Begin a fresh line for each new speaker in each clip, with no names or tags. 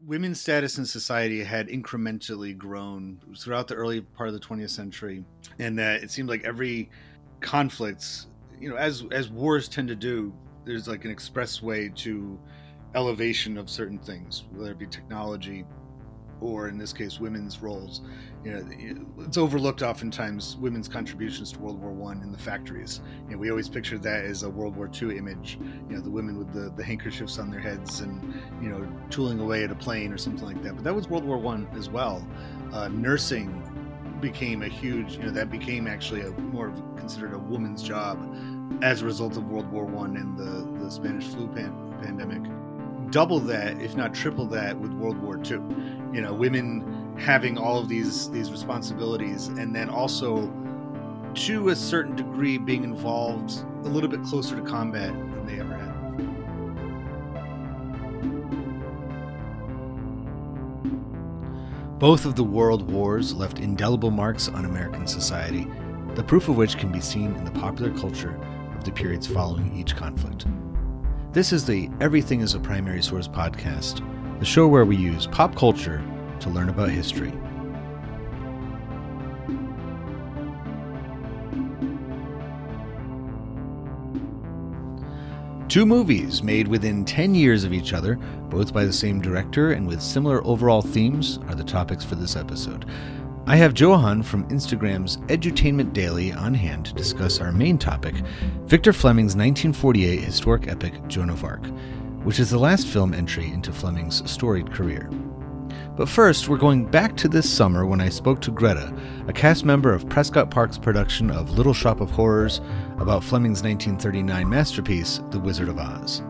women's status in society had incrementally grown throughout the early part of the 20th century, and that it seemed like every conflict, as wars tend to do, there's like an express way to elevation of certain things, whether it be technology or, in this case, women's roles. It's overlooked oftentimes, women's contributions to World War I in the factories. We always picture that as a World War II image. The women with the handkerchiefs on their heads and tooling away at a plane or something like that. But that was World War I as well. Nursing became a huge. That became actually more considered a woman's job as a result of World War I and the Spanish flu pandemic. Double that, if not triple that, with World War II. Women having all of these responsibilities, and then also, to a certain degree, being involved a little bit closer to combat than they ever had. Both of the world wars left indelible marks on American society, the proof of which can be seen in the popular culture of the periods following each conflict. This is the Everything is a Primary Source podcast, the show where we use pop culture to learn about history. Two movies made within 10 years of each other, both by the same director and with similar overall themes, are the topics for this episode. I have Johan from Instagram's Edutainment Daily on hand to discuss our main topic, Victor Fleming's 1948 historic epic Joan of Arc, which is the last film entry into Fleming's storied career. But first, we're going back to this summer when I spoke to Greta, a cast member of Prescott Park's production of Little Shop of Horrors, about Fleming's 1939 masterpiece, The Wizard of Oz.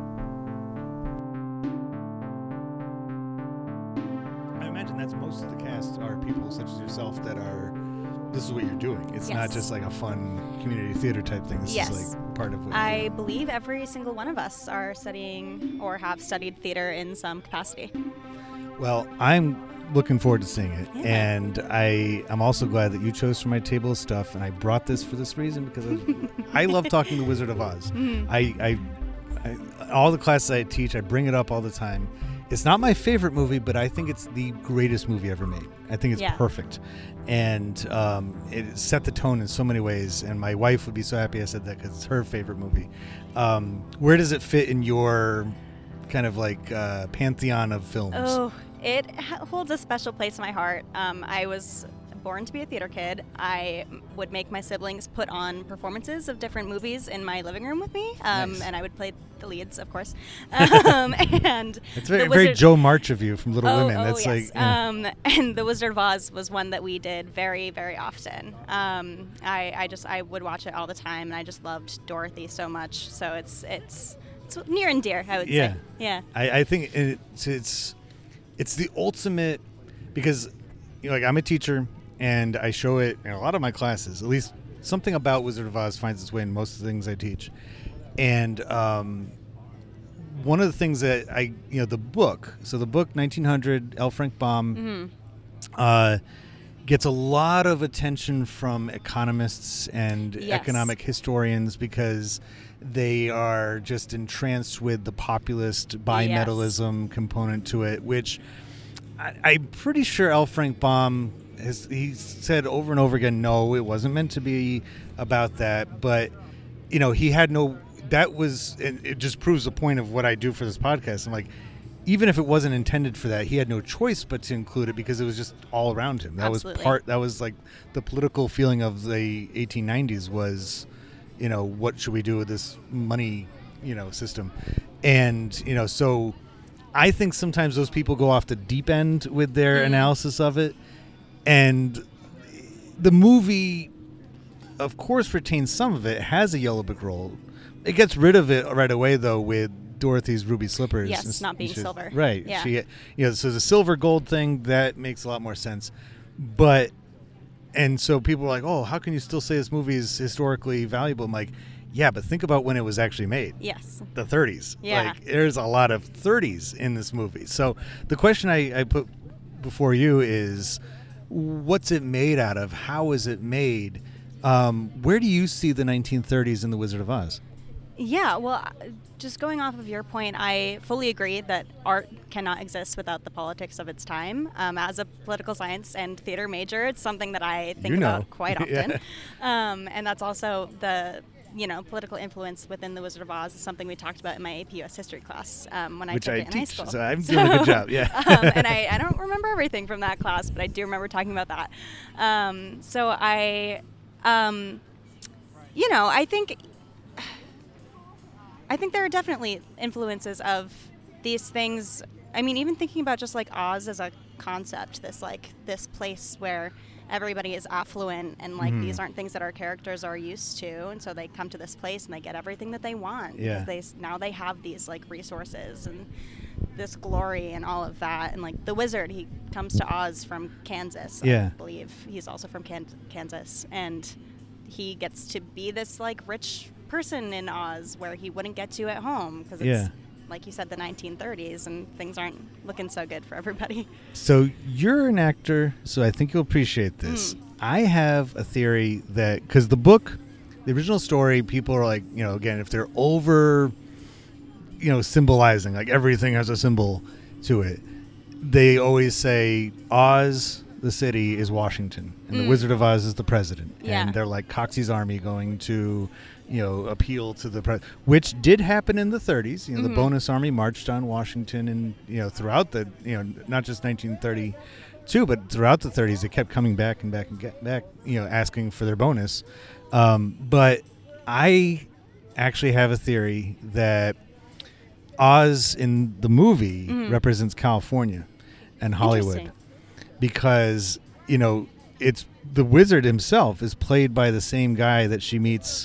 I imagine that's most of the cast are people such as yourself that are, this is what you're doing. It's not just like a fun community theater type thing. This is like part of what
I believe every single one of us are studying or have studied theater in some capacity.
Well, I'm looking forward to seeing it, and I'm also glad that you chose for my table of stuff, and I brought this for this reason because I love talking to Wizard of Oz. I all the classes I teach, I bring it up all the time. It's not my favorite movie, but I think it's the greatest movie ever made. I think it's perfect, and it set the tone in so many ways, and my wife would be so happy I said that because it's her favorite movie. Where does it fit in your kind of like pantheon of films?
Oh, it holds a special place in my heart. I was born to be a theater kid. I would make my siblings put on performances of different movies in my living room with me, and I would play the leads, of course. And
it's very Joe March of you from Little Women. That's
yes. And The Wizard of Oz was one that we did very, very often. I would watch it all the time, and I just loved Dorothy so much. So it's near and dear, I would say. Yeah.
I think it's the ultimate, because like I'm a teacher and I show it in a lot of my classes. At least something about Wizard of Oz finds its way in most of the things I teach. And one of the things that the book 1900, L. Frank Baum, gets a lot of attention from economists and economic historians because they are just entranced with the populist bimetallism component to it, which I'm pretty sure L. Frank Baum he said over and over again, no, it wasn't meant to be about that. But, he had it just proves the point of what I do for this podcast. I'm like, even if it wasn't intended for that, he had no choice but to include it because it was just all around him. That was like the political feeling of the 1890s was, what should we do with this money, system? And, so I think sometimes those people go off the deep end with their analysis of it. And the movie, of course, retains some of it, has a yellow brick road. It gets rid of it right away, though, with Dorothy's ruby slippers.
Yes, not being silver.
Right.
Yeah.
So the silver gold thing, that makes a lot more sense. And so people are like, oh, how can you still say this movie is historically valuable? I'm like, yeah, but think about when it was actually made.
Yes.
The 30s.
Yeah.
Like, there's a lot of 30s in this movie. So the question I put before you is, what's it made out of? How is it made? Where do you see the 1930s in The Wizard of Oz?
Yeah, well, just going off of your point, I fully agree that art cannot exist without the politics of its time. As a political science and theater major, it's something that I think about quite often. And that's also the political influence within the Wizard of Oz is something we talked about in my AP US history class when I took it in high school.
So I'm doing a good job, yeah.
And I don't remember everything from that class, but I do remember talking about that. So I think there are definitely influences of these things. I mean, even thinking about just like Oz as a concept, this place where everybody is affluent and like these aren't things that our characters are used to, and so they come to this place and they get everything that they want because now they have these like resources and this glory and all of that. And like the wizard, he comes to Oz from Kansas, I believe. He's also from Kansas, and he gets to be this like rich person in Oz where he wouldn't get to at home because it's like you said, the 1930s, and things aren't looking so good for everybody.
So you're an actor, so I think you'll appreciate this. I have a theory that, because the book, the original story, people are like, again, if they're over, symbolizing, like everything has a symbol to it, they always say Oz, the city, is Washington, and the Wizard of Oz is the president. And they're like Coxey's army going to appeal to the president, which did happen in the 30s. The bonus army marched on Washington, and throughout the not just 1932, but throughout the 30s, they kept coming back and back and back, asking for their bonus. But I actually have a theory that Oz in the movie represents California and Hollywood, because it's the wizard himself is played by the same guy that she meets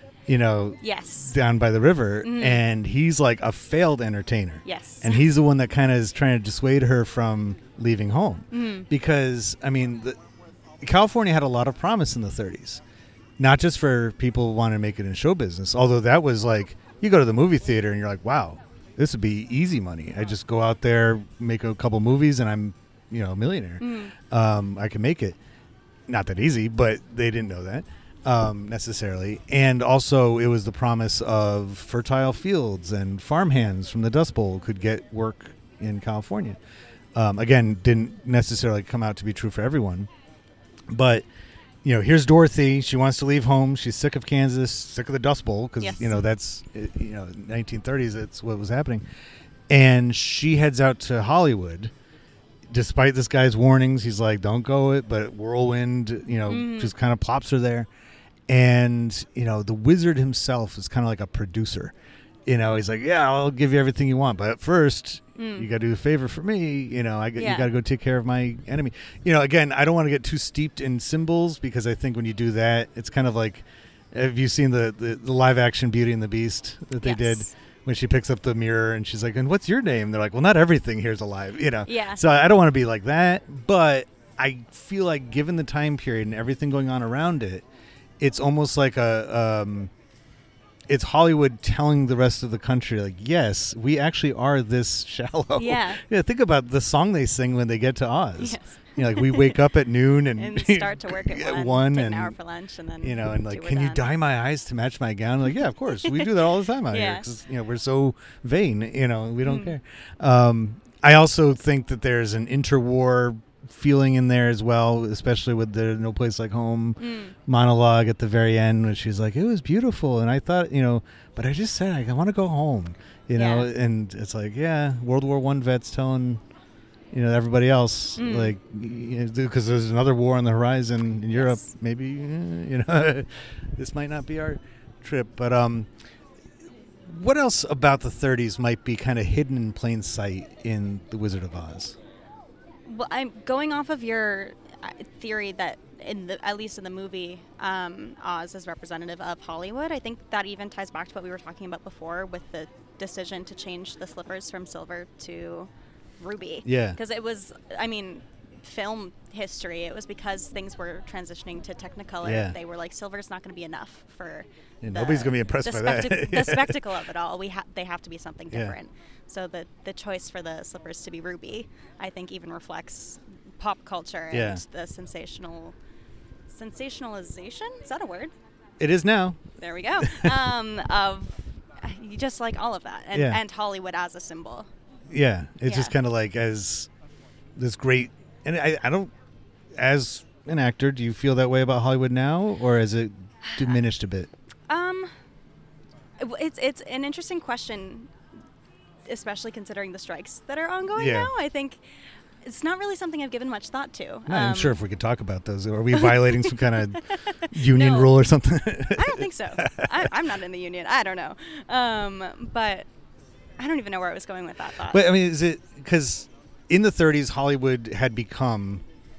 down by the river, and he's like a failed entertainer. And he's the one that kind of is trying to dissuade her from leaving home, because California had a lot of promise in the 30s, not just for people who want to make it in show business, although that was like, you go to the movie theater and you're like, wow, this would be easy money. I just go out there, make a couple movies, and I'm a millionaire. I can make it. Not that easy, but they didn't know that necessarily. And also it was the promise of fertile fields, and farmhands from the Dust Bowl could get work in California. Again, didn't necessarily come out to be true for everyone, but here's Dorothy. She wants to leave home. She's sick of Kansas, sick of the Dust Bowl, because that's 1930s. That's what was happening, and she heads out to Hollywood. Despite this guy's warnings, he's like, don't go it, but whirlwind, just kind of plops her there. And, the wizard himself is kind of like a producer. He's like, yeah, I'll give you everything you want. But at first, you got to do a favor for me. You got to go take care of my enemy. Again, I don't want to get too steeped in symbols, because I think when you do that, it's kind of like, have you seen the live action Beauty and the Beast that they did? When she picks up the mirror and she's like, and what's your name? They're like, well, not everything here's alive,
Yeah.
So I don't want to be like that, but I feel like given the time period and everything going on around it, it's almost like it's Hollywood telling the rest of the country, like, yes, we actually are this shallow.
Yeah.
Think about the song they sing when they get to Oz. Yes. Like we wake up at noon and
start to work at 1 take an hour for lunch, and then
and like, can you dye my eyes to match my gown? Like, yeah, of course, we do that all the time out here, because we're so vain. We don't care. I also think that there's an interwar feeling in there as well, especially with the "No Place Like Home" monologue at the very end, when she's like, "It was beautiful," and I thought, but I just said I want to go home, and it's like, World War I vets telling everybody else, like, because there's another war on the horizon in Europe. Maybe, this might not be our trip. But what else about the 30s might be kind of hidden in plain sight in The Wizard of Oz?
Well, I'm going off of your theory that at least in the movie, Oz is representative of Hollywood. I think that even ties back to what we were talking about before with the decision to change the slippers from silver to ruby. Yeah. Because it was, film history, it was because things were transitioning to Technicolor. Yeah. They were like, silver's not going to be enough for
nobody's going to be impressed by that.
The spectacle of it all. They have to be something different. So the choice for the slippers to be ruby, I think, even reflects pop culture and the sensationalization. Is that a word?
It is now.
There we go. Of just like all of that, and Hollywood as a symbol.
Yeah, it's just kind of like as this great, and I don't, as an actor, do you feel that way about Hollywood now, or has it diminished a bit?
It's an interesting question, especially considering the strikes that are ongoing now. I think it's not really something I've given much thought to.
I'm sure if we could talk about those. Are we violating some kind of union rule or something?
I don't think so. I'm not in the union. I don't know. But I don't even know where I was going with that thought.
But I mean, is it because in the 30s, Hollywood had become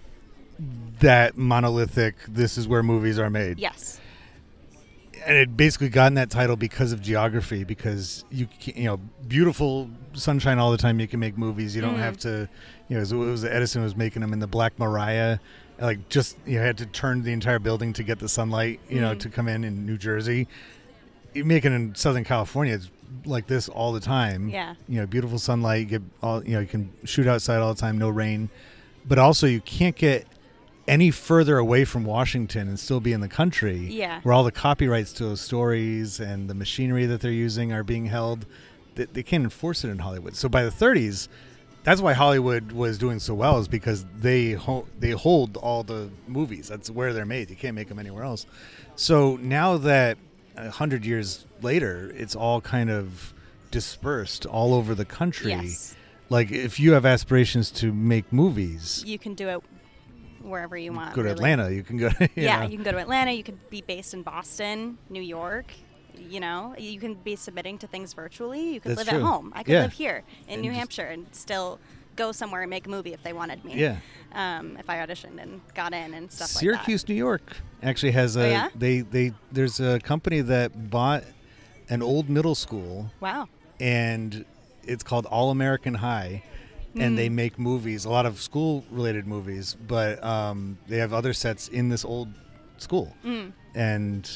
that monolithic, this is where movies are made.
Yes.
And it basically gotten that title because of geography, because you beautiful sunshine all the time. You can make movies. You don't have to, it was Edison was making them in the Black Maria, like just had to turn the entire building to get the sunlight, to come in New Jersey. You make it in Southern California, it's like this all the time.
Yeah.
Beautiful sunlight. You get all, you can shoot outside all the time, no rain, but also you can't get any further away from Washington and still be in the country where all the copyrights to those stories and the machinery that they're using are being held. They can't enforce it in Hollywood. So by the 30s, that's why Hollywood was doing so well, is because they hold all the movies. That's where they're made. You can't make them anywhere else. So now that 100 years later, it's all kind of dispersed all over the country.
Yes.
Like if you have aspirations to make movies,
you can do it wherever you want.
Go to
really.
Atlanta. You can go.
You can go to Atlanta. You could be based in Boston, New York. You can be submitting to things virtually. You could live at home. I could live here in New Hampshire and still go somewhere and make a movie if they wanted me.
Yeah.
If I auditioned and got in and stuff
Syracuse,
like that.
New York actually has a. There's a company that bought an old middle school.
Wow.
And it's called All American High. And they make movies, a lot of school-related movies, but they have other sets in this old school, and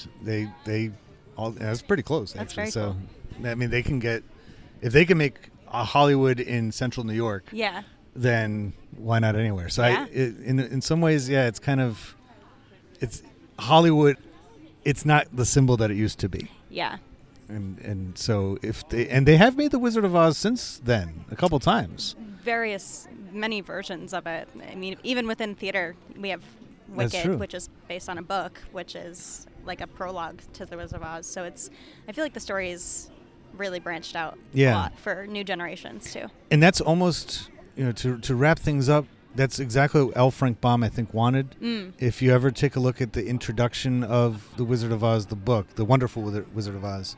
it's pretty close actually.
That's very
so,
cool.
I mean, they can get if they can make a Hollywood in Central New York, then why not anywhere? So in some ways, it's kind of it's Hollywood. It's not the symbol that it used to be.
Yeah.
And so they have made the Wizard of Oz since then a couple times.
Many versions of it. I mean, even within theater, we have Wicked, which is based on a book, which is like a prologue to the Wizard of Oz. So I feel like the story is really branched out a lot for new generations too. And that's almost, to wrap things up, that's exactly what L. Frank Baum, I think, wanted. If you ever take a look at the introduction of The Wizard of Oz, the book, The Wonderful Wizard of Oz,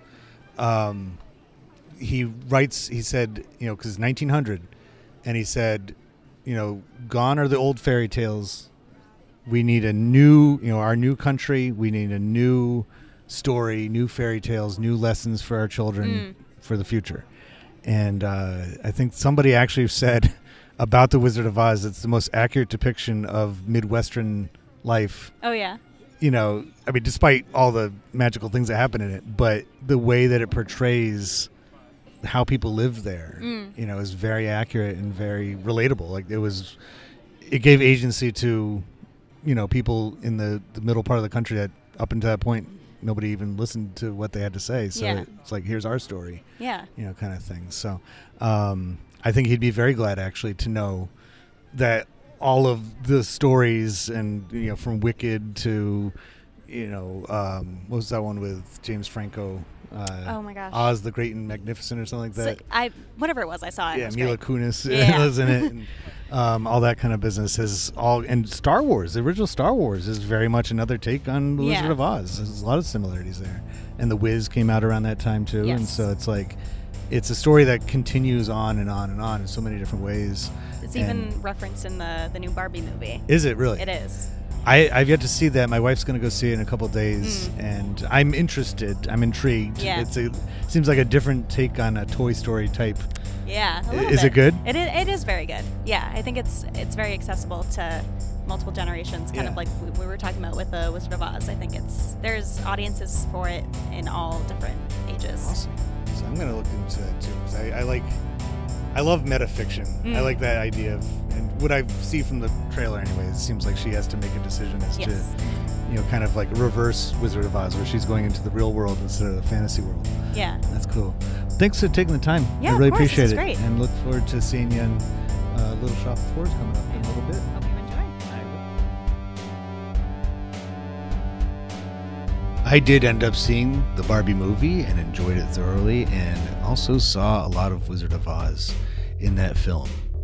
he said, because it's 1900, and he said, gone are the old fairy tales. We need a new, our new country. We need a new story, new fairy tales, new lessons for our children for the future. And I think somebody actually said about The Wizard of Oz, it's the most accurate depiction of Midwestern life. Oh, yeah. I mean, despite all the magical things that happen in it, but the way that it portrays how people live there, is very accurate and very relatable. Like it gave agency to, people in the middle part of the country that up until that point, nobody even listened to what they had to say. So it's like, here's our story, kind of thing. So I think he'd be very glad actually to know that all of the stories and, from Wicked to, what was that one with James Franco? Oh my gosh, Oz the Great and Magnificent or something like that. Whatever it was, I saw it.
Yeah, Mila Kunis was in it, and all that kind of business and Star Wars. The original Star Wars is very much another take on the Wizard of Oz. There's a lot of similarities there, and The Wiz came out around that time too, and so it's like it's a story that continues on and on and on in so many different ways. It's even referenced in the new Barbie movie. Is it really? It is. I've yet to see that. My wife's going to go see it in a couple of days, and I'm interested. I'm intrigued. Yeah. It seems like a different take on a Toy Story type. Yeah. Is it good? It is very good. Yeah, I think it's very accessible to multiple generations, kind of like we were talking about with the Wizard of Oz. I think there's audiences for it in all different ages. Awesome. So I'm going to look into that too, because I love metafiction. I like that idea of, and what I see from the trailer anyway, it seems like she has to make a decision as to, kind of like reverse Wizard of Oz, where she's going into the real world instead of the fantasy world.
Yeah.
That's cool. Thanks for taking the time.
Yeah,
I really
of course,
appreciate
this
it.
was great.
And look forward to seeing you in Little Shop of Horrors coming up in a little bit.
Hope you enjoy.
I did end up seeing the Barbie movie and enjoyed it thoroughly, and also saw a lot of Wizard of Oz in that film.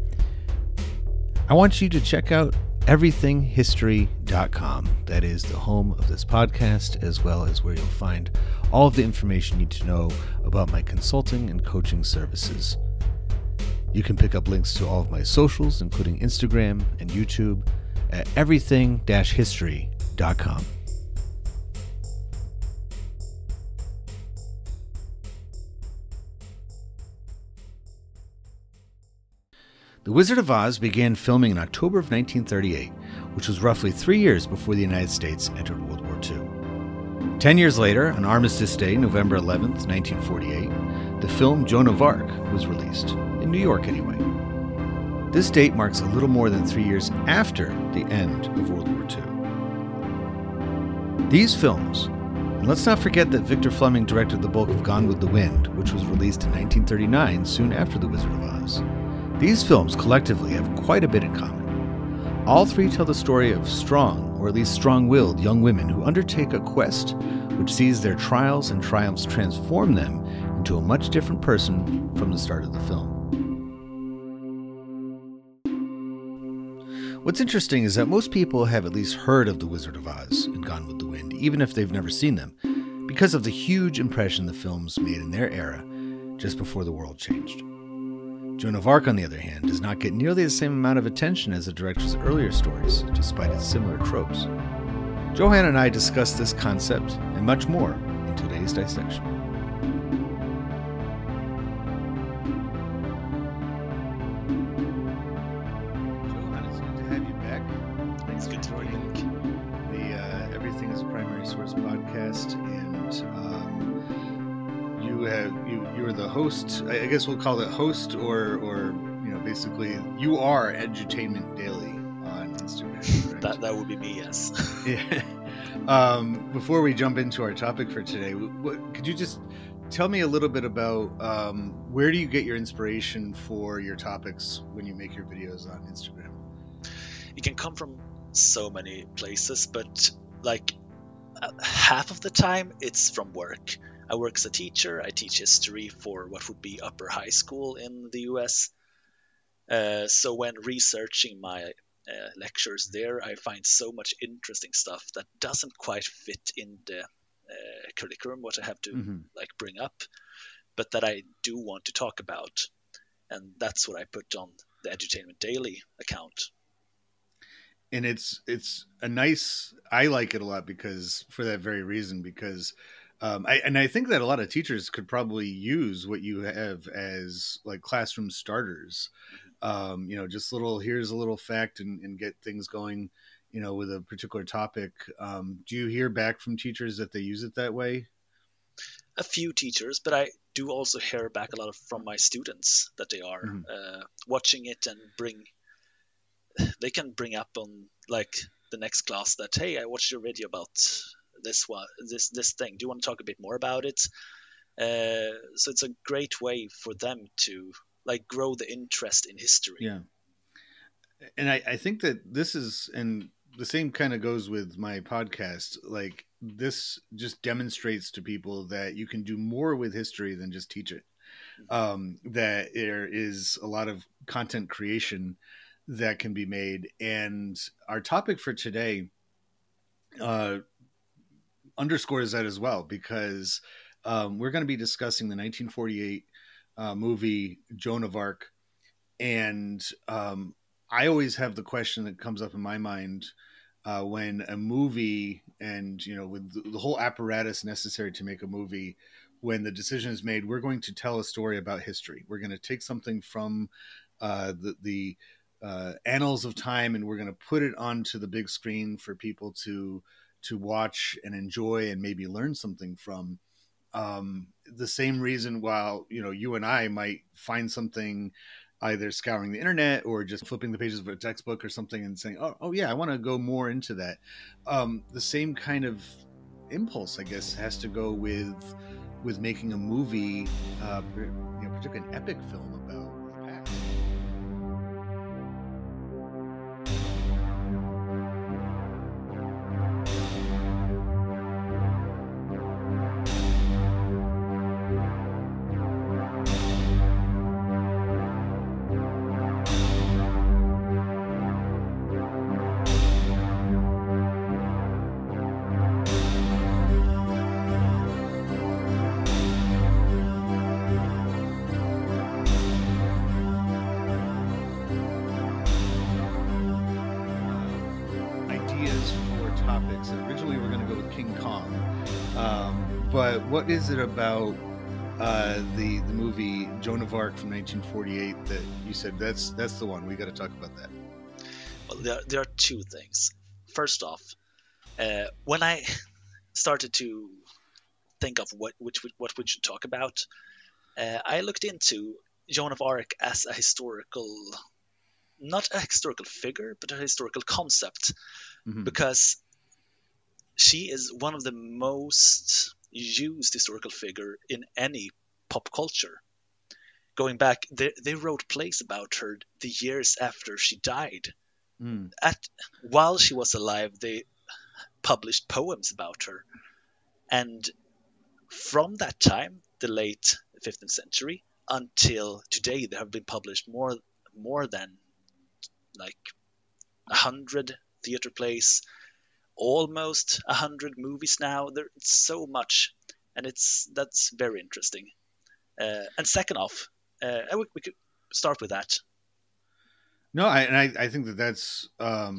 I want you to check out everythinghistory.com. That is the home of this podcast, as well as where you'll find all of the information you need to know about my consulting and coaching services. You can pick up links to all of my socials, including Instagram and YouTube, at everything-history.com. The Wizard of Oz began filming in October of 1938, which was roughly 3 years before the United States entered World War II. 10 years later, on Armistice Day, November 11th, 1948, the film Joan of Arc was released, in New York anyway. This date marks a little more than 3 years after the end of World War II. These films, and let's not forget that Victor Fleming directed the bulk of Gone with the Wind, which was released in 1939, soon after The Wizard of Oz. These films collectively have quite a bit in common. All three tell the story of strong, or at least strong-willed, young women who undertake a quest which sees their trials and triumphs transform them into a much different person from the start of the film. What's interesting is that most people have at least heard of The Wizard of Oz and Gone with the Wind, even if they've never seen them, because of the huge impression the films made in their era just before the world changed. Joan of Arc, on the other hand, does not get nearly the same amount of attention as the director's earlier stories, despite its similar tropes. Johanna and I discussed this concept and much more in today's dissection. Johanna, it's good to have you back. Thanks for joining the Everything is a Primary Source podcast, and you're the host. I guess we'll call it host, or basically you are Edutainment Daily on Instagram. Correct?
That would be me, yes.
Yeah. Before we jump into our topic for today, could you just tell me a little bit about where do you get your inspiration for your topics when you make your videos on Instagram?
It can come from so many places, but half of the time it's from work. I work as a teacher. I teach history for what would be upper high school in the US. So when researching my lectures there, I find so much interesting stuff that doesn't quite fit in the curriculum, what I have to bring up, but that I do want to talk about. And that's what I put on the Edutainment Daily account.
And it's a nice, I like it a lot because for that very reason, because I think that a lot of teachers could probably use what you have as like classroom starters. Just here's a little fact and get things going, with a particular topic. Do you hear back from teachers that they use it that way?
A few teachers, but I do also hear back a lot from my students that they are watching it and they can bring up on the next class that, hey, I watched your video about this thing. Do you want to talk a bit more about it? So it's a great way for them to grow the interest in history.
Yeah. And I think that this is, and the same kind of goes with my podcast. This just demonstrates to people that you can do more with history than just teach it. That there is a lot of content creation that can be made. And our topic for today underscores that as well, because we're going to be discussing the 1948 movie Joan of Arc. And I always have the question that comes up in my mind when a movie and, with the whole apparatus necessary to make a movie, when the decision is made, we're going to tell a story about history. We're going to take something from the annals of time, and we're going to put it onto the big screen for people to watch and enjoy and maybe learn something from. The same reason, while you and I might find something either scouring the internet or just flipping the pages of a textbook or something and saying, oh yeah, I want to go more into that. The same kind of impulse, I guess, has to go with making a movie, particularly an epic film about the past. But what is it about the movie Joan of Arc from 1948 that you said that's the one? We got to talk about that.
Well, there are two things. First off, when I started to think of what we should talk about, I looked into Joan of Arc as a historical, not a historical figure, but a historical concept, because she is one of the most used historical figure in any pop culture. Going back, they wrote plays about her the years after she died. While she was alive, they published poems about her. And from that time, the late 15th century, until today, there have been published more than like 100 theater plays, almost 100 movies now. There's so much, and that's very interesting. And second off, we could start with that.
No, I think that's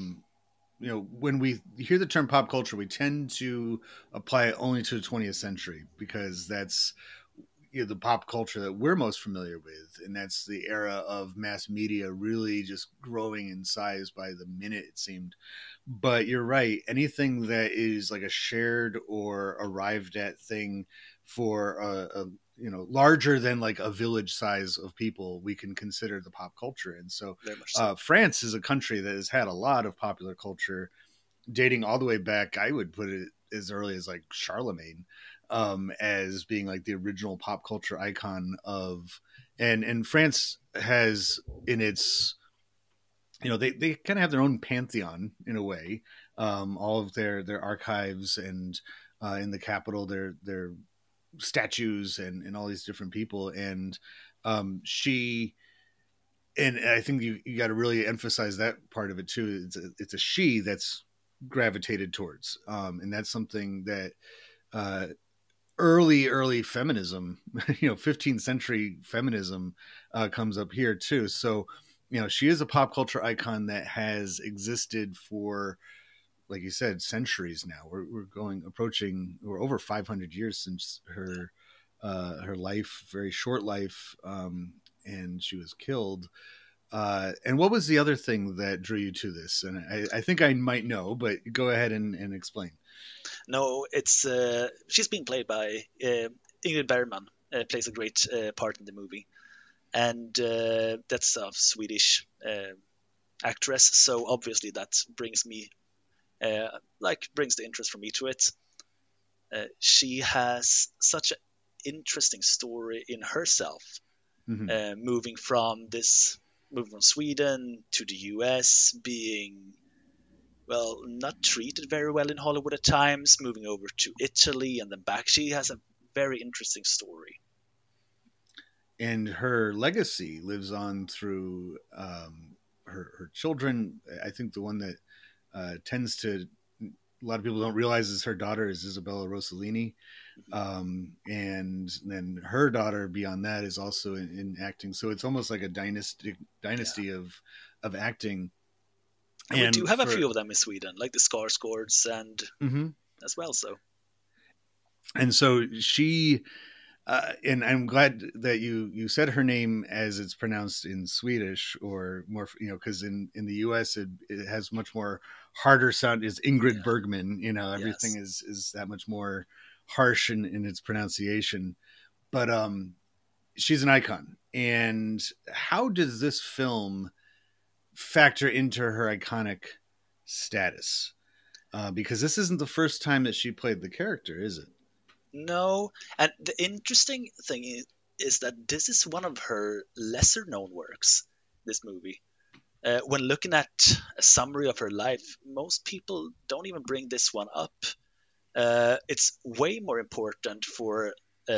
when we hear the term pop culture, we tend to apply it only to the 20th century because that's the pop culture that we're most familiar with, and that's the era of mass media really just growing in size by the minute, it seemed. But you're right, anything that is like a shared or arrived at thing for a larger than like a village size of people, we can consider the pop culture. And so France is a country that has had a lot of popular culture dating all the way back. I would put it as early as like Charlemagne, as being like the original pop culture icon of, and France has in its, they kind of have their own pantheon in a way. All of their archives and in the capital, their statues and all these different people. And she, and I think you got to really emphasize that part of it too. It's a she that's gravitated towards, and that's something that early feminism, 15th century feminism comes up here too. So, she is a pop culture icon that has existed for, like you said, centuries now. We're over 500 years since her life, very short life, and she was killed. And what was the other thing that drew you to this? And I think I might know, but go ahead and explain.
No, it's she's being played by Ingrid Bergman. Plays a great part in the movie, and that's a Swedish actress. So obviously that brings me, brings the interest from me to it. She has such an interesting story in herself, moving from Sweden to the US, being not treated very well in Hollywood at times, moving over to Italy and then back. She has a very interesting story.
And her legacy lives on through her children. I think the one that tends to, a lot of people don't realize is her daughter is Isabella Rossellini. And then her daughter beyond that is also in acting. So it's almost like a dynasty of acting.
And we do have a few of them in Sweden, like the Skarsgårds and as well.
And so she, and I'm glad that you said her name as it's pronounced in Swedish, or more, because in the US it has much more harder sound. Is Ingrid Bergman, everything is that much more harsh in its pronunciation. But she's an icon. And how does this film factor into her iconic status? Because this isn't the first time that she played the character, is it?
No, and the interesting thing is that this is one of her lesser known works, this movie. When looking at a summary of her life, most people don't even bring this one up. It's way more important for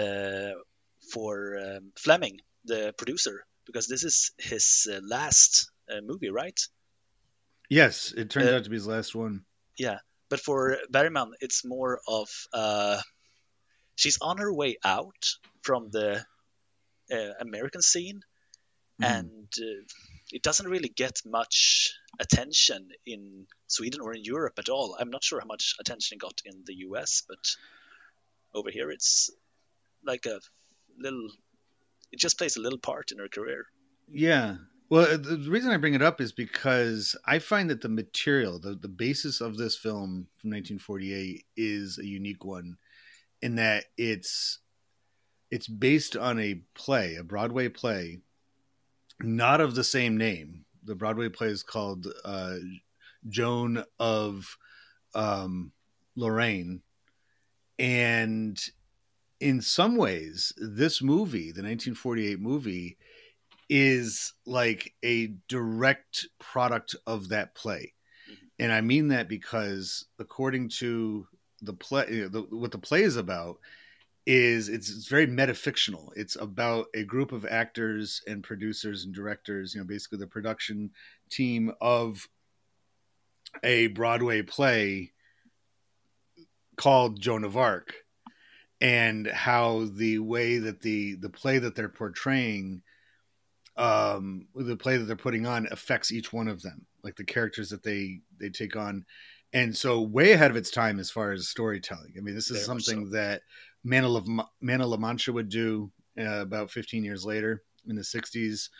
Fleming, the producer, because this is his last movie, right?
Yes, it turned out to be his last one.
Yeah, but for Bergman, it's more of she's on her way out from the American scene, and it doesn't really get much attention in Sweden or in Europe at all. I'm not sure how much attention it got in the US, but over here it's like a little. It just plays a little part in her career.
Yeah. Well, the reason I bring it up is because I find that the material, the basis of this film from 1948 is a unique one in that it's based on a play, a Broadway play, not of the same name. The Broadway play is called Joan of Lorraine. And in some ways, this movie, the 1948 movie, is like a direct product of that play. And I mean that because according to the play, what the play is about is it's very metafictional. It's about a group of actors and producers and directors, basically the production team of a Broadway play called Joan of Arc, and how the way that the play that they're portraying, the play that they're putting on affects each one of them, like the characters that they take on. And so way ahead of its time as far as storytelling. I mean, this is something that Man of La Mancha would do about 15 years later in the 60s.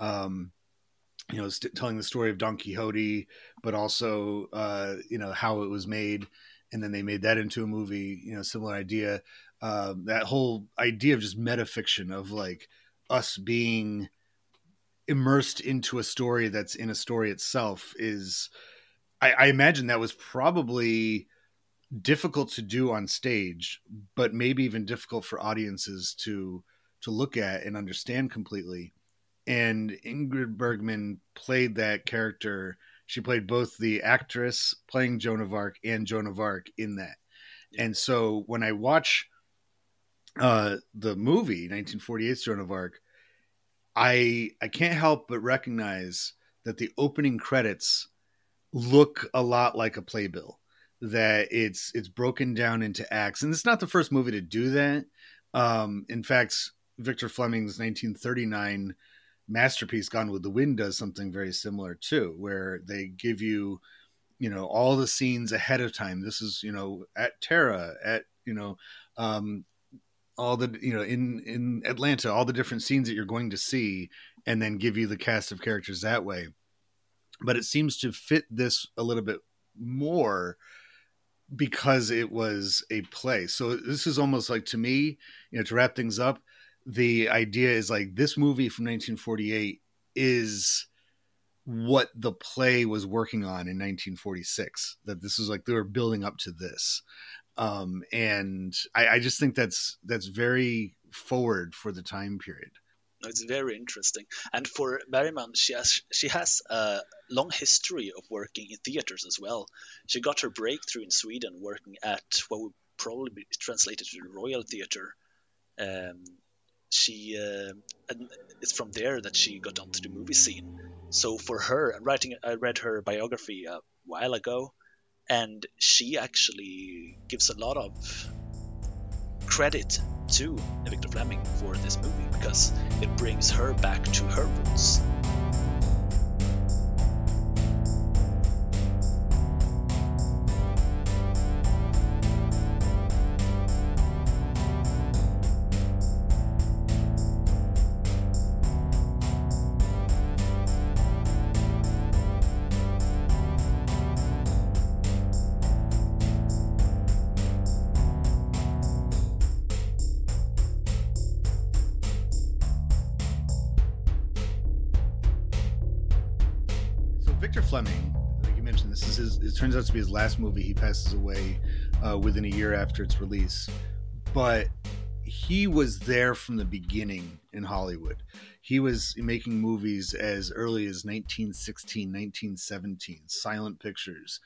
Telling the story of Don Quixote, but also, how it was made. And then they made that into a movie, similar idea. That whole idea of just metafiction of like us being immersed into a story that's in a story itself is, I imagine that was probably difficult to do on stage, but maybe even difficult for audiences to look at and understand completely. And Ingrid Bergman played that character. She played both the actress playing Joan of Arc and Joan of Arc in that. And so when I watch the movie 1948's Joan of Arc, I can't help but recognize that the opening credits look a lot like a playbill, that it's broken down into acts. And it's not the first movie to do that. In fact, Victor Fleming's 1939 masterpiece Gone with the Wind does something very similar too, where they give you, all the scenes ahead of time. This is, at Tara, at, all the, in Atlanta, all the different scenes that you're going to see, and then give you the cast of characters that way. But it seems to fit this a little bit more because it was a play. So this is almost like, to me, to wrap things up, the idea is like this movie from 1948 is what the play was working on in 1946, that this is like, they were building up to this. And I just think that's very forward for the time period.
It's very interesting. And for Bergman, she has a long history of working in theaters as well. She got her breakthrough in Sweden working at what would probably be translated to the Royal Theatre. And it's from there that she got onto the movie scene. So for her, I read her biography a while ago, and she actually gives a lot of credit to Victor Fleming for this movie because it brings her back to her roots.
Victor Fleming, like you mentioned, this is his. It turns out to be his last movie. He passes away within a year after its release, but he was there from the beginning in Hollywood. He was making movies as early as 1916, 1917, silent pictures.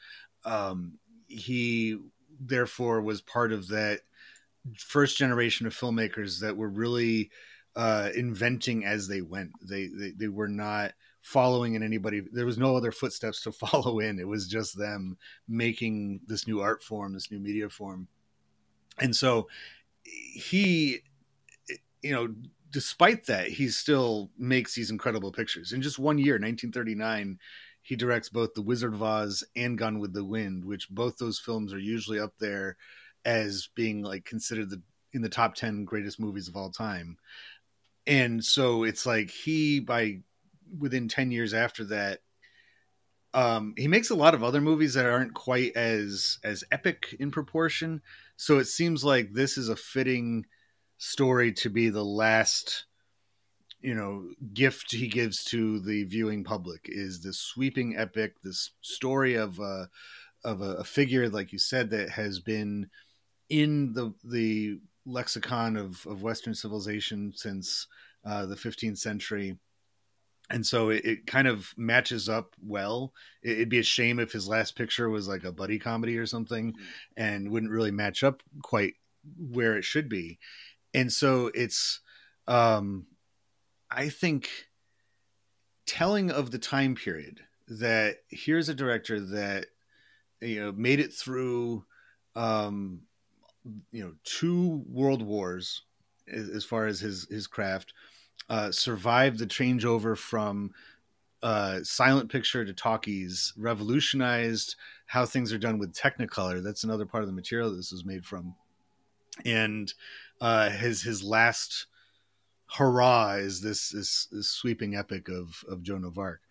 He therefore was part of that first generation of filmmakers that were really inventing as they went. They were not following in anybody. There was no other footsteps to follow in. It was just them making this new art form, this new media form. And so he, despite that, he still makes these incredible pictures. In just 1 year, 1939, he directs both The Wizard of Oz and Gone with the Wind, which both those films are usually up there as being like considered in the top 10 greatest movies of all time. And so it's like within 10 years after that, he makes a lot of other movies that aren't quite as epic in proportion. So it seems like this is a fitting story to be the last, gift he gives to the viewing public, is this sweeping epic, this story of a figure, like you said, that has been in the lexicon of Western civilization since the 15th century. And so it kind of matches up well. It'd be a shame if his last picture was like a buddy comedy or something and wouldn't really match up quite where it should be. And so it's, I think, telling of the time period that here's a director that, made it through, 2 world wars as far as his craft, survived the changeover from silent picture to talkies, revolutionized how things are done with Technicolor. That's another part of the material this was made from. And his last hurrah is this sweeping epic of Joan of Arc.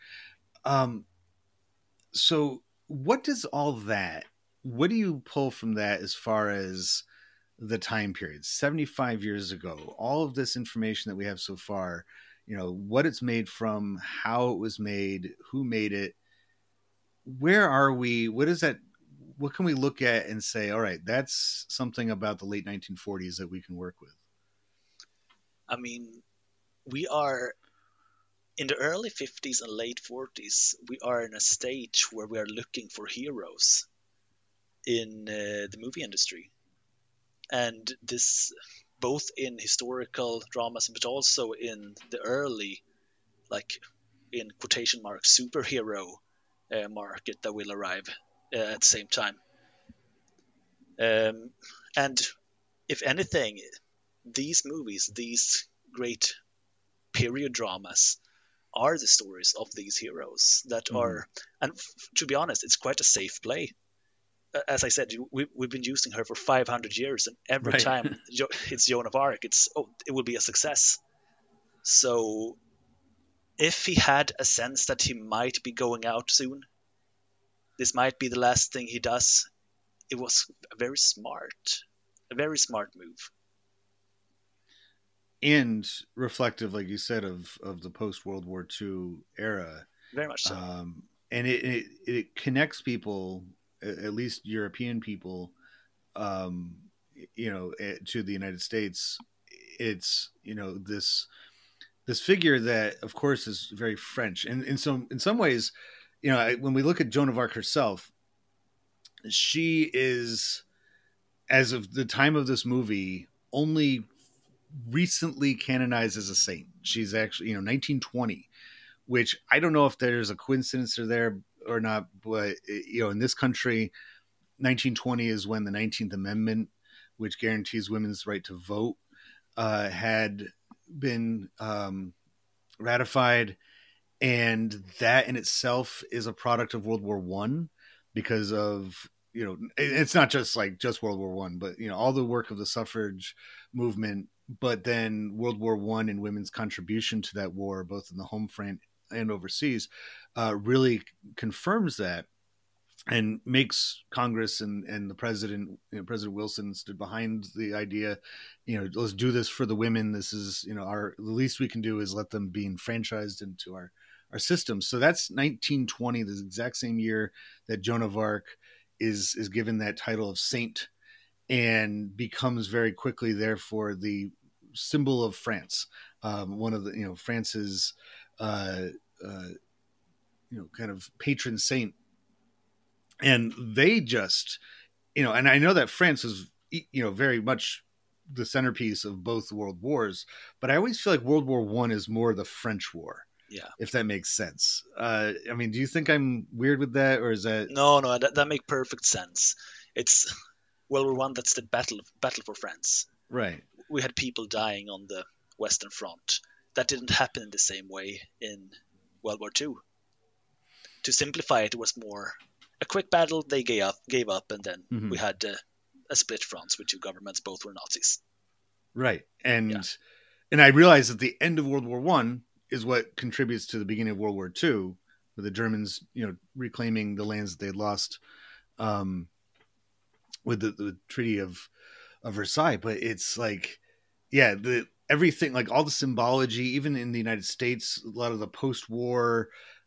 So what does all that, what do you pull from that as far as the time period, 75 years ago, all of this information that we have so far, what it's made from, how it was made, who made it, where are we? What can we look at and say, all right, that's something about the late 1940s that we can work with?
I mean, we are in the early 50s and late 40s. We are in a stage where we are looking for heroes in the movie industry. And this, both in historical dramas, but also in the early, like in quotation marks, superhero market that will arrive at the same time. And if anything, these movies, these great period dramas, are the stories of these heroes that are, and to be honest, it's quite a safe play. As I said, we've been using her for 500 years, and every time it's Joan of Arc, it will be a success. So if he had a sense that he might be going out soon, this might be the last thing he does, it was a very smart move.
And reflective, like you said, of the post-World War II era.
Very much so.
And it connects people, at least European people, to the United States. It's, this figure that, of course, is very French. And in some ways, when we look at Joan of Arc herself, she is, as of the time of this movie, only recently canonized as a saint. She's actually, 1920, which I don't know if there's a coincidence there or not, but in this country, 1920 is when the 19th Amendment, which guarantees women's right to vote, had been ratified, and that in itself is a product of World War One, because of it's not just World War One, but all the work of the suffrage movement, but then World War One and women's contribution to that war, both in the home front and overseas, really confirms that and makes Congress and the president, President Wilson, stood behind the idea, let's do this for the women. This is, the least we can do is let them be enfranchised into our systems. So that's 1920, the exact same year that Joan of Arc is given that title of saint, and becomes very quickly, therefore, the symbol of France. One of the, France's, kind of patron saint. And they just, and I know that France was, very much the centerpiece of both world wars, but I always feel like World War I is more the French war.
Yeah.
If that makes sense. I mean, do you think I'm weird with that, or is that?
No, that makes perfect sense. It's World War One. That's the battle for France.
Right.
We had people dying on the Western Front. That didn't happen in the same way in World War Two. To simplify it, it was more a quick battle. They gave up, and then we had a split front with two governments. Both were Nazis.
Right, and I realized that the end of World War One is what contributes to the beginning of World War II, with the Germans, reclaiming the lands that they had lost with the Treaty of Versailles. But it's like, everything, like all the symbology, even in the United States, a lot of the post-war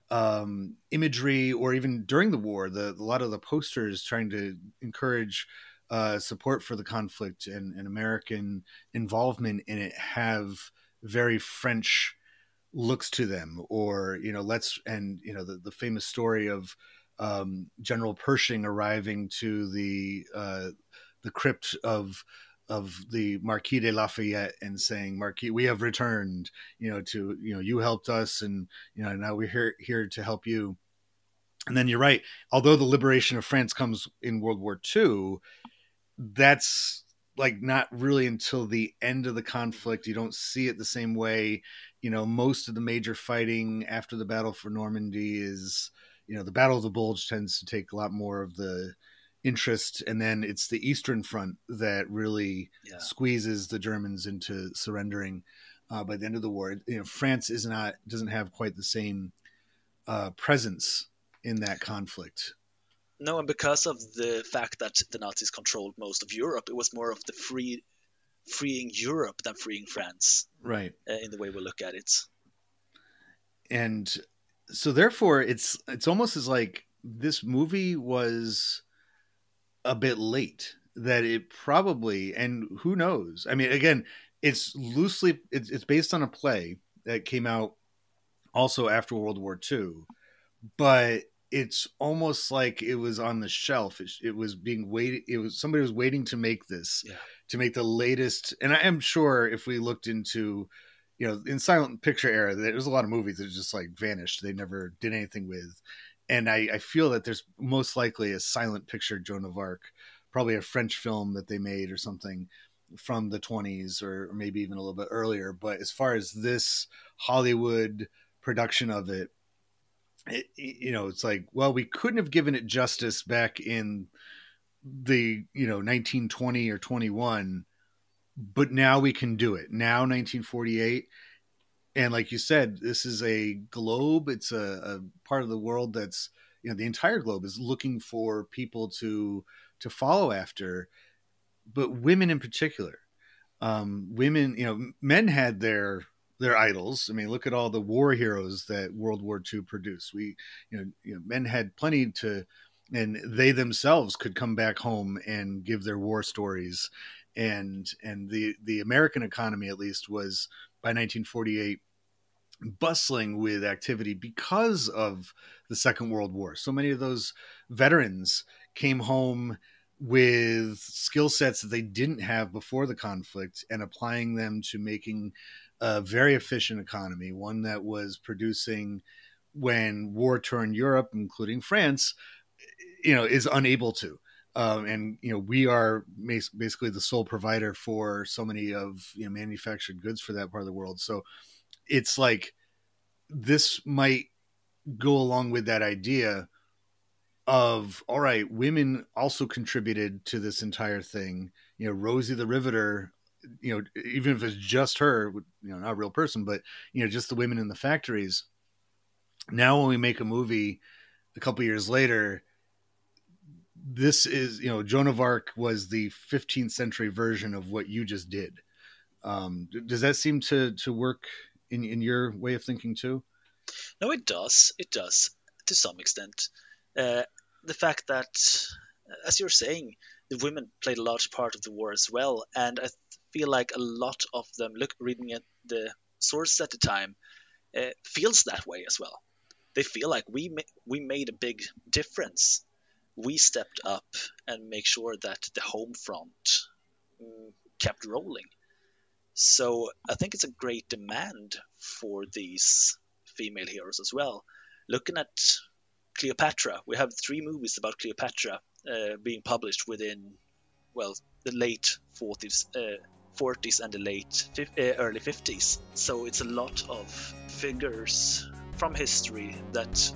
imagery, or even during the war, a lot of the posters trying to encourage support for the conflict and American involvement in it have very French looks to them. Or the famous story of General Pershing arriving to the crypt of the Marquis de Lafayette and saying, "Marquis, we have returned, you helped us, and now we're here to help you." And then you're right, although the liberation of France comes in World War II, that's like not really until the end of the conflict. You don't see it the same way. Most of the major fighting after the Battle for Normandy is, the Battle of the Bulge tends to take a lot more of the interest, and then it's the Eastern Front that really squeezes the Germans into surrendering by the end of the war. France doesn't have quite the same presence in that conflict.
No, and because of the fact that the Nazis controlled most of Europe, it was more of the freeing Europe than freeing France.
Right.
In the way we look at it.
And so therefore it's almost as like this movie was a bit late, that it probably, and who knows? I mean, again, it's based on a play that came out also after World War II, but it's almost like it was on the shelf. It was being waited. It was somebody was waiting to make this, to make the latest. And I am sure if we looked into, in silent picture era, there's a lot of movies that just like vanished. They never did anything with. And I feel that there's most likely a silent picture Joan of Arc, probably a French film that they made or something from the 20s or maybe even a little bit earlier. But as far as this Hollywood production of it, it's like, well, we couldn't have given it justice back in the 1920 or 21, but now we can do it now, 1948. And like you said, this is a globe. It's a part of the world that's, the entire globe is looking for people to follow after, but women in particular. Women, men had their idols. I mean, look at all the war heroes that World War II produced. Men had plenty and they themselves could come back home and give their war stories. And the American economy, at least, was by 1948 bustling with activity because of the Second World War. So many of those veterans came home with skill sets that they didn't have before the conflict and applying them to making a very efficient economy, one that was producing when war-torn Europe, including France, is unable to. And we are basically the sole provider for so many of manufactured goods for that part of the world. So it's like this might go along with that idea of, all right, women also contributed to this entire thing. Rosie the Riveter, even if it's just her, not a real person, but just the women in the factories. Now, when we make a movie a couple years later, this is, Joan of Arc was the 15th century version of what you just did. Does that seem to work in your way of thinking too?
No, it does. It does to some extent. The fact that, as you're saying, the women played a large part of the war as well, and I feel like a lot of them, reading at the source at the time, feels that way as well. They feel like we made a big difference. We stepped up and make sure that the home front kept rolling. So I think it's a great demand for these female heroes as well. Looking at Cleopatra, we have 3 movies about Cleopatra being published within, well, the late 40s and the early 50s. So it's a lot of figures from history that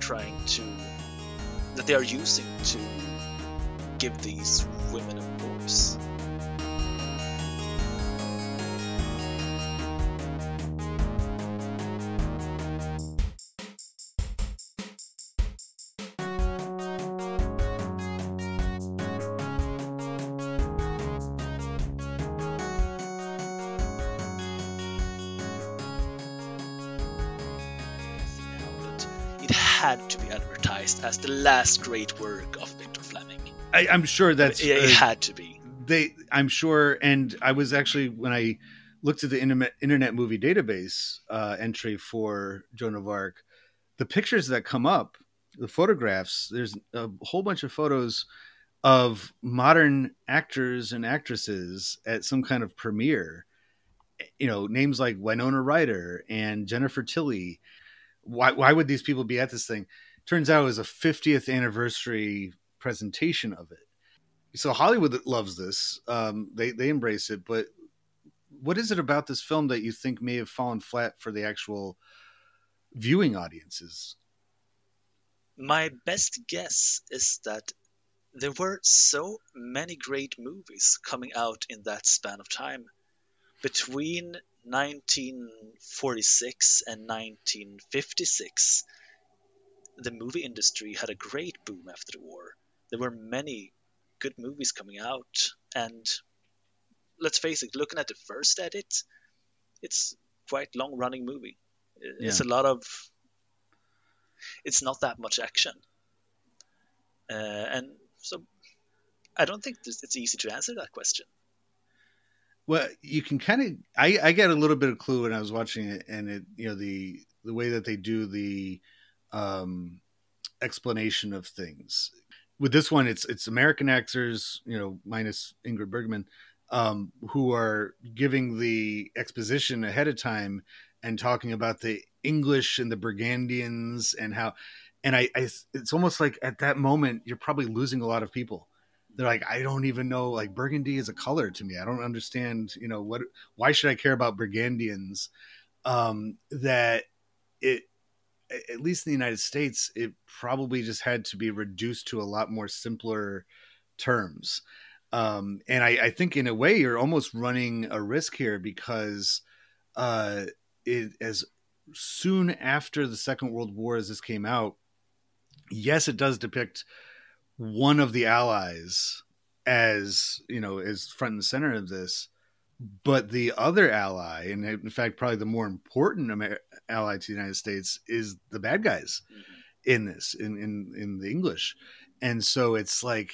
they are using to give these women a voice. Had to be advertised as the last great work of Victor Fleming.
I'm sure that's
it had to be.
I'm sure, and I was actually, when I looked at the Internet Movie Database entry for Joan of Arc, the pictures that come up, the photographs, there's a whole bunch of photos of modern actors and actresses at some kind of premiere. Names like Winona Ryder and Jennifer Tilly. Why would these people be at this thing? Turns out it was a 50th anniversary presentation of it. So Hollywood loves this. They embrace it. But what is it about this film that you think may have fallen flat for the actual viewing audiences?
My best guess is that there were so many great movies coming out in that span of time. Between 1946 and 1956, the movie industry had a great boom after the war. There were many good movies coming out, and let's face it, looking at the first edit, it's quite long-running movie. It's it's not that much action, and so I don't think it's easy to answer that question.
Well, you can kind of, I get a little bit of clue when I was watching it, and the way that they do the explanation of things. With this one, it's American actors, minus Ingrid Bergman, who are giving the exposition ahead of time and talking about the English and the Burgundians and how, and it's almost like at that moment you're probably losing a lot of people. They're like, I don't even know, like, Burgundy is a color to me. I don't understand, why should I care about Burgundians? That it, at least in the United States, it probably just had to be reduced to a lot more simpler terms. And I think in a way you're almost running a risk here because as soon after the Second World War as this came out, yes, it does depict one of the allies as front and center of this, but the other ally, and in fact probably the more important ally to the United States, is the bad guys in this, in the English. And so it's like,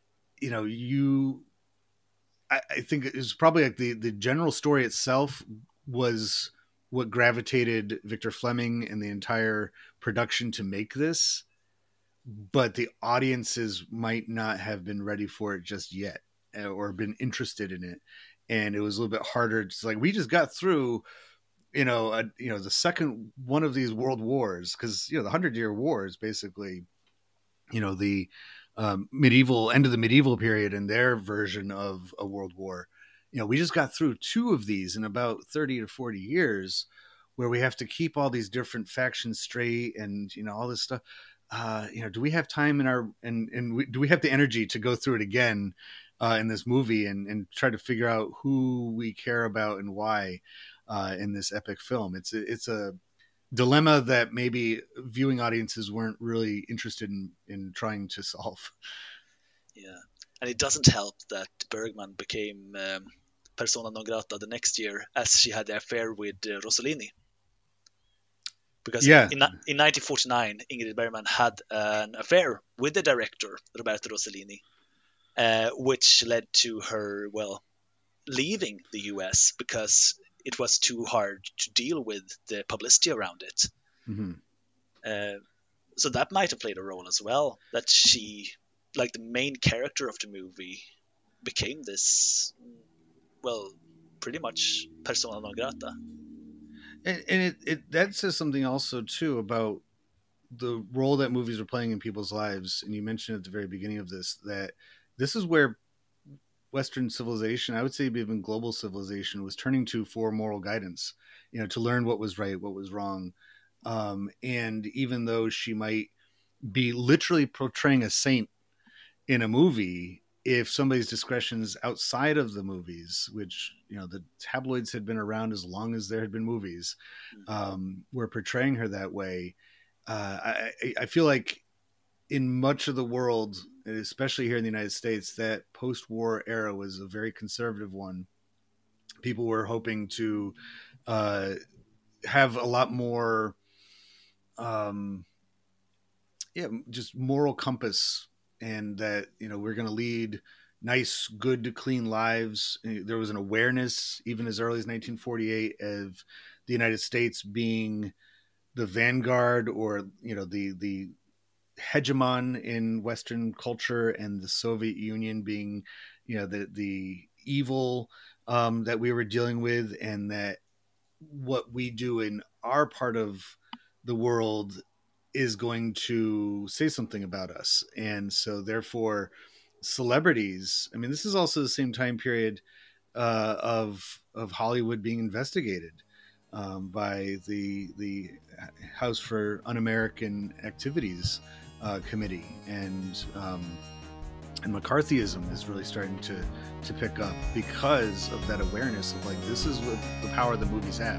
I think it was probably like the general story itself was what gravitated Victor Fleming and the entire production to make this, but the audiences might not have been ready for it just yet or been interested in it. And it was a little bit harder. It's like, we just got through, the second one of these world wars, because, the 100-Year War is basically, the medieval end of the medieval period and their version of a world war. We just got through 2 of these in about 30 to 40 years where we have to keep all these different factions straight and, all this stuff. Do we have time do we have the energy to go through it again in this movie and try to figure out who we care about and why in this epic film? It's a dilemma that maybe viewing audiences weren't really interested in trying to solve.
Yeah, and it doesn't help that Bergman became persona non grata the next year as she had the affair with Rossellini. Because
Yeah.
in 1949, Ingrid Bergman had an affair with the director Roberto Rossellini, which led to her, well, leaving the US because it was too hard to deal with the publicity around it.
Mm-hmm.
So that might have played a role as well, that she, like the main character of the movie, became this, well, pretty much persona non grata.
And it that says something also too about the role that movies are playing in people's lives. And you mentioned at the very beginning of this that this is where Western civilization, I would say even global civilization, was turning to for moral guidance, to learn what was right, what was wrong. And even though she might be literally portraying a saint in a movie, if somebody's discretion's outside of the movies, which the tabloids had been around as long as there had been movies, were portraying her that way. I feel like in much of the world, especially here in the United States, that post-war era was a very conservative one. People were hoping to have a lot more, just moral compass, and that we're going to lead nice, good, clean lives. There was an awareness even as early as 1948 of the United States being the vanguard, or the hegemon in Western culture, and the Soviet Union being the evil that we were dealing with, and that what we do in our part of the world is going to say something about us. And so therefore celebrities, I mean, this is also the same time period of Hollywood being investigated by the House for Un-American Activities committee, and McCarthyism is really starting to pick up because of that awareness of like, this is what the power the movies have.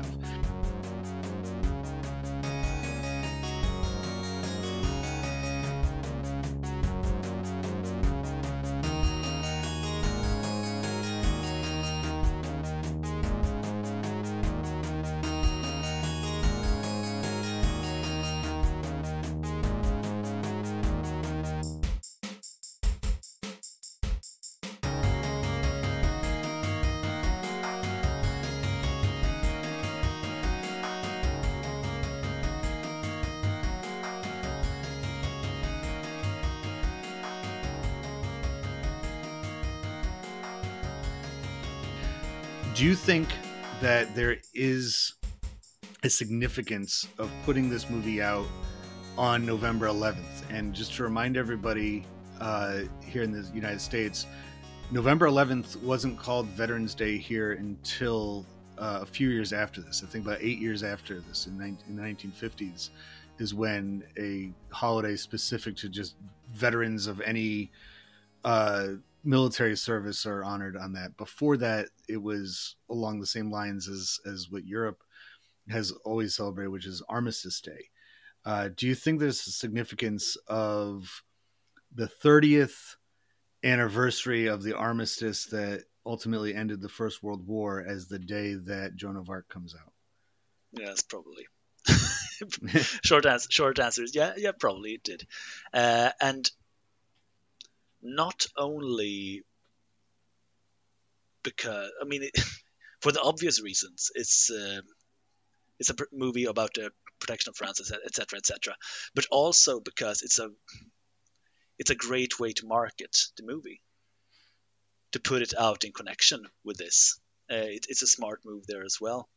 Do you think that there is a significance of putting this movie out on November 11th? And just to remind everybody here in the United States, November 11th wasn't called Veterans Day here until a few years after this. I think about 8 years after this, in the 1950s, is when a holiday specific to just veterans of any military service are honored on that. Before that, it was along the same lines as what Europe has always celebrated, which is Armistice Day. Do you think there's a significance of the 30th anniversary of the armistice that ultimately ended the First World War as the day that Joan of Arc comes out?
Yes, probably. Short answer is yeah, probably it did. And not only because, I mean, for the obvious reasons, it's a movie about the protection of France, etc., etc., but also because it's a great way to market the movie, to put it out in connection with this. It's a smart move there as well,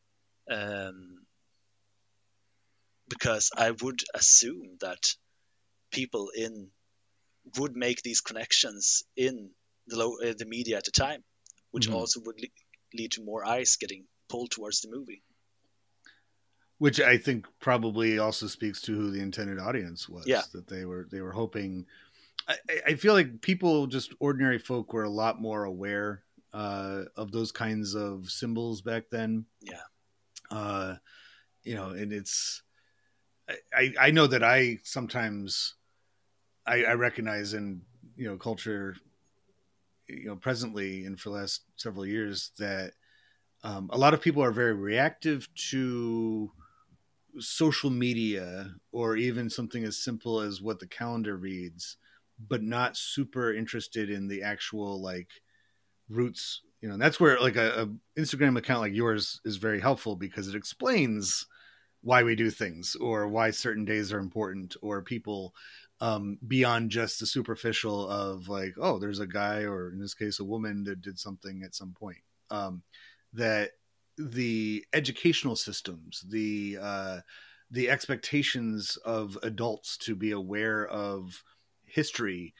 because I would assume that people would make these connections in the media at the time, which also would lead to more eyes getting pulled towards the movie.
Which I think probably also speaks to who the intended audience was.
Yeah.
That they were hoping. I feel like people, just ordinary folk, were a lot more aware of those kinds of symbols back then.
Yeah.
And it's. I know that I sometimes I recognize in culture, presently and for the last several years, that a lot of people are very reactive to social media or even something as simple as what the calendar reads, but not super interested in the actual like roots, and that's where like a Instagram account like yours is very helpful because it explains why we do things or why certain days are important or people, beyond just the superficial of like, oh, there's a guy, or in this case a woman, that did something at some point. That the educational systems, the expectations of adults to be aware of history,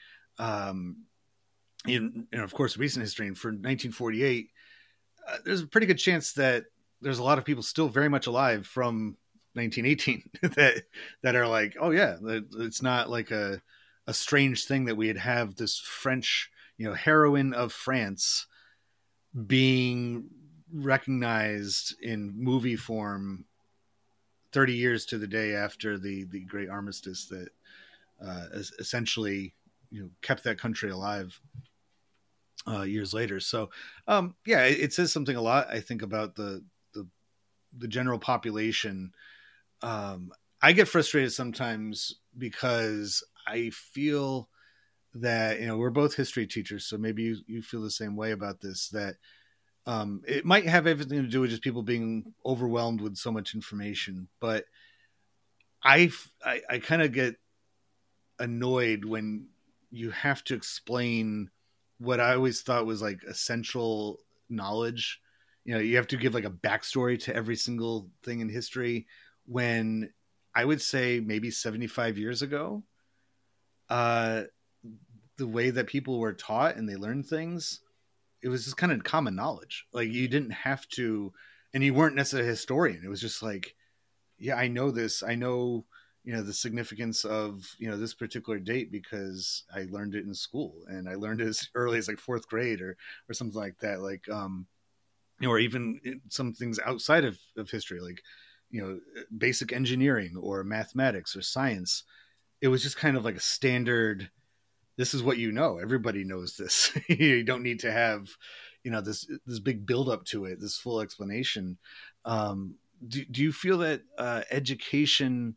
in of course recent history, and for 1948, there's a pretty good chance that there's a lot of people still very much alive from 1918 that are like, oh yeah, it's not like a strange thing that we'd have this French, heroine of France being recognized in movie form 30 years to the day after the great armistice that essentially kept that country alive years later. So yeah, it says something a lot, I think, about the general population. I get frustrated sometimes because I feel that we're both history teachers, so maybe you feel the same way about this, that it might have everything to do with just people being overwhelmed with so much information. But I kind of get annoyed when you have to explain what I always thought was like essential knowledge. You have to give like a backstory to every single thing in history, when I would say maybe 75 years ago, the way that people were taught and they learned things, it was just kind of common knowledge. Like you didn't have to, and you weren't necessarily a historian. It was just like, yeah, I know this. I know, the significance of, this particular date because I learned it in school, and I learned it as early as like fourth grade or something like that. Like, or even some things outside of history, like, basic engineering or mathematics or science. It was just kind of like a standard. This is what everybody knows this. You don't need to have, this big build up to it, this full explanation. Do you feel that education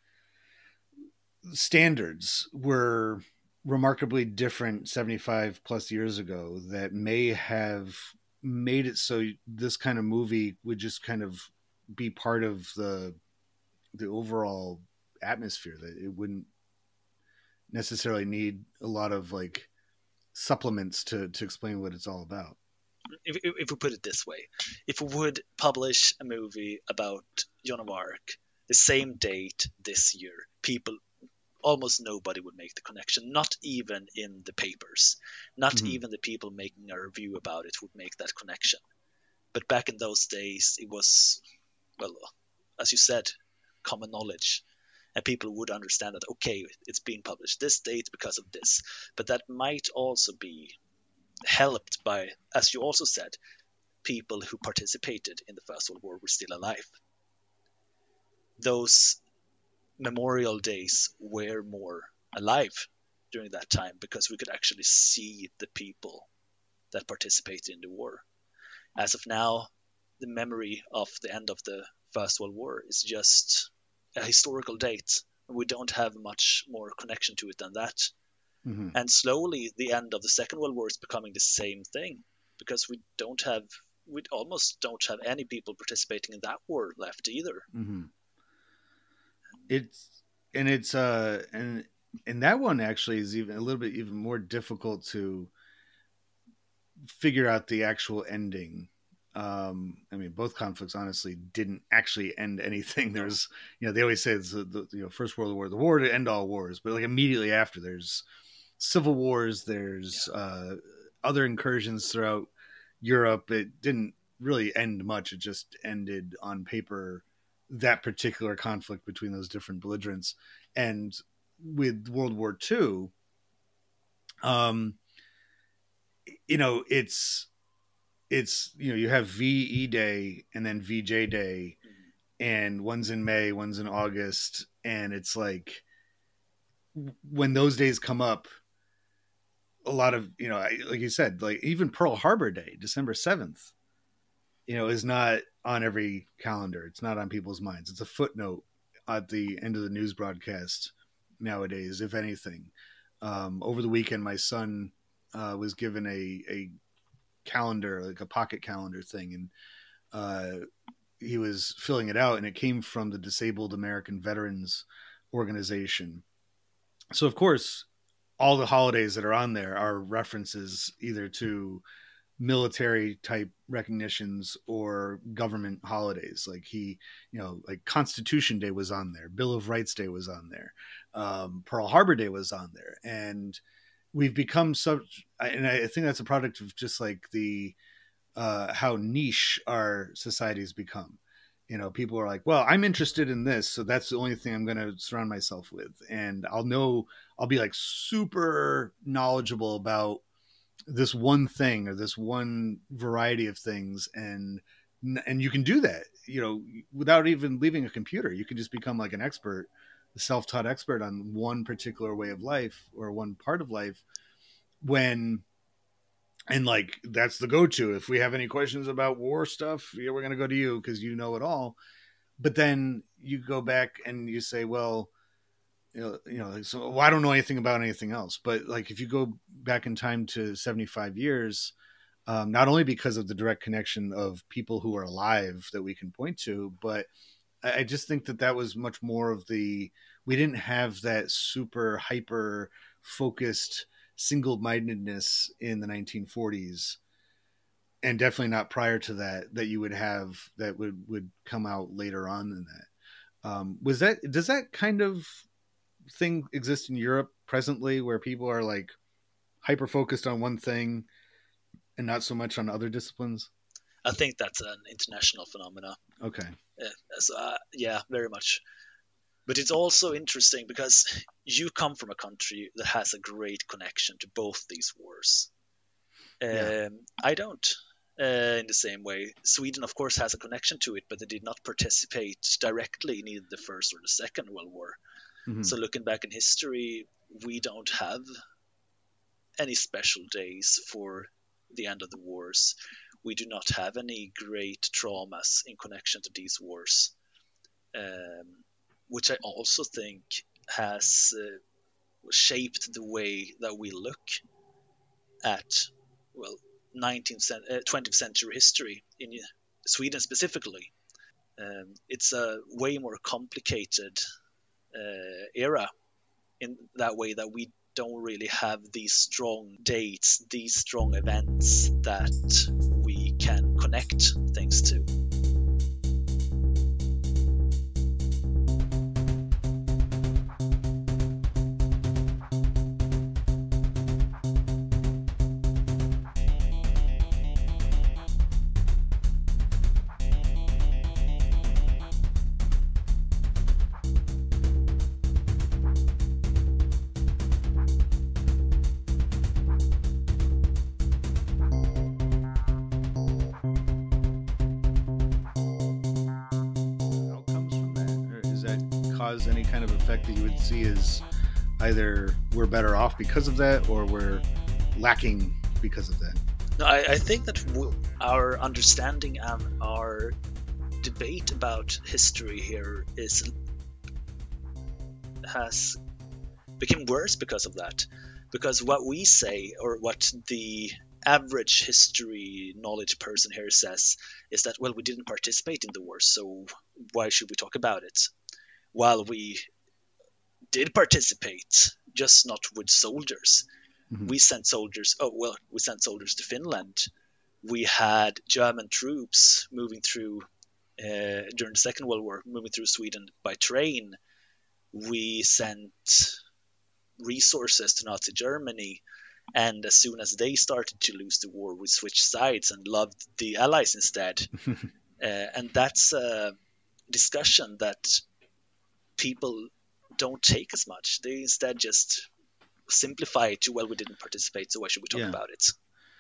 standards were remarkably different 75 plus years ago that may have made it so this kind of movie would just kind of be part of the overall atmosphere, that it wouldn't necessarily need a lot of like supplements to explain what it's all about?
If we put it this way, if we would publish a movie about Joan of Arc the same date this year, almost nobody would make the connection, not even in the papers. Not even the people making a review about it would make that connection. But back in those days, it was, well, as you said, common knowledge. And people would understand that, okay, it's being published this date because of this. But that might also be helped by, as you also said, people who participated in the First World War were still alive. Those memorial days were more alive during that time because we could actually see the people that participated in the war. As of now, the memory of the end of the First World War is just a historical date. We don't have much more connection to it than that. Mm-hmm. And slowly the end of the Second World War is becoming the same thing, because we almost don't have any people participating in that war left either.
Mm-hmm. And that one actually is even a little bit even more difficult to figure out the actual ending. I mean, both conflicts honestly didn't actually end anything. There's, they always say it's the First World War, the war to end all wars, but like immediately after there's civil wars, there's other incursions throughout Europe. It didn't really end much. It just ended on paper that particular conflict between those different belligerents. And with World War II, it's you have VE Day and then VJ Day, and one's in May, one's in August, and it's like when those days come up, a lot of like you said, like even Pearl Harbor Day, December 7th, is not on every calendar. It's not on people's minds. It's a footnote at the end of the news broadcast nowadays, if anything. Over the weekend, my son was given a calendar, like a pocket calendar thing, and he was filling it out, and it came from the Disabled American Veterans Organization. So, of course, all the holidays that are on there are references either to military type recognitions or government holidays. Like like Constitution Day was on there, Bill of Rights Day was on there, Pearl Harbor Day was on there, and we've become such. And I think that's a product of just like the how niche our society's become. People are like, well, I'm interested in this, so that's the only thing I'm going to surround myself with, and I'll be like super knowledgeable about this one thing or this one variety of things, and you can do that without even leaving a computer. You can just become like an expert, a self-taught expert on one particular way of life or one part of life, and like that's the go-to. If we have any questions about war stuff, we're going to go to you because you know it all. But then you go back and you say, well, so I don't know anything about anything else. But like if you go back in time to 75 years, not only because of the direct connection of people who are alive that we can point to, but I just think that was much more of we didn't have that super hyper focused single-mindedness in the 1940s, and definitely not prior to that you would have that would come out later on than that. Does that kind of thing exist in Europe presently, where people are like hyper focused on one thing and not so much on other disciplines?
I think that's an international phenomena.
Okay.
Yeah, very much. But it's also interesting because you come from a country that has a great connection to both these wars. I don't, in the same way. Sweden, of course, has a connection to it, but they did not participate directly in either the First or the Second World War. Mm-hmm. So looking back in history, we don't have any special days for the end of the wars. We do not have any great traumas in connection to these wars. Which I also think has shaped the way that we look at, 20th century history in Sweden specifically. It's a way more complicated era in that way, that we don't really have these strong dates, these strong events that we can connect things to.
Any kind of effect that you would see is either we're better off because of that or we're lacking because of that?
No, I think that our understanding and our debate about history here has become worse because of that. Because what we say, or what the average history knowledge person here says, is that, well, we didn't participate in the war, so why should we talk about it? While we did participate, just not with soldiers. Mm-hmm. We sent soldiers to Finland. We had German troops moving through during the Second World War, moving through Sweden by train. We sent resources to Nazi Germany, and as soon as they started to lose the war, we switched sides and loved the Allies instead. And that's a discussion that people don't take as much. They instead just simplify it to, well, we didn't participate, so why should we talk about it?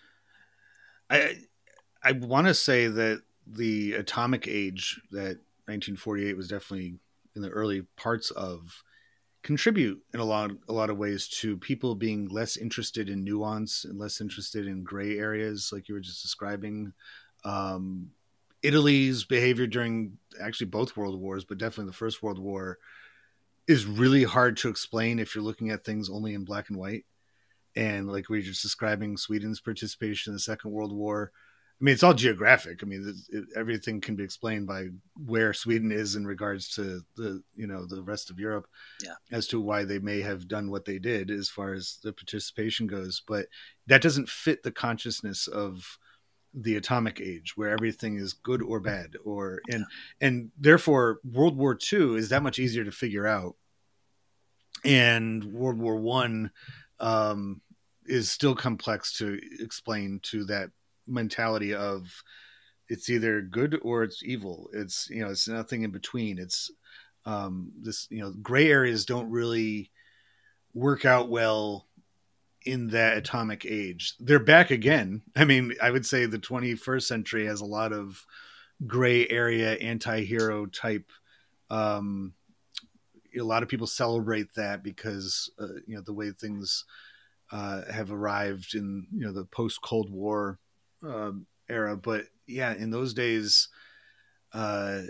I want to say that the atomic age that 1948 was definitely in the early parts of contribute in a lot of ways to people being less interested in nuance and less interested in gray areas, like you were just describing. Italy's behavior during actually both world wars, but definitely the First World War, is really hard to explain if you're looking at things only in black and white. And like we were just describing Sweden's participation in the Second World War, I mean, it's all geographic. I mean, everything can be explained by where Sweden is in regards to the rest of Europe, as to why they may have done what they did as far as the participation goes. But that doesn't fit the consciousness of the atomic age, where everything is good or bad, and therefore World War II is that much easier to figure out, and World War One is still complex to explain to that mentality of it's either good or it's evil. It's it's nothing in between. It's this gray areas don't really work out well in that atomic age. They're back again. I mean, I would say the 21st century has a lot of gray area anti-hero type. A lot of people celebrate that because the way things have arrived in the post Cold War era. But yeah, in those days, for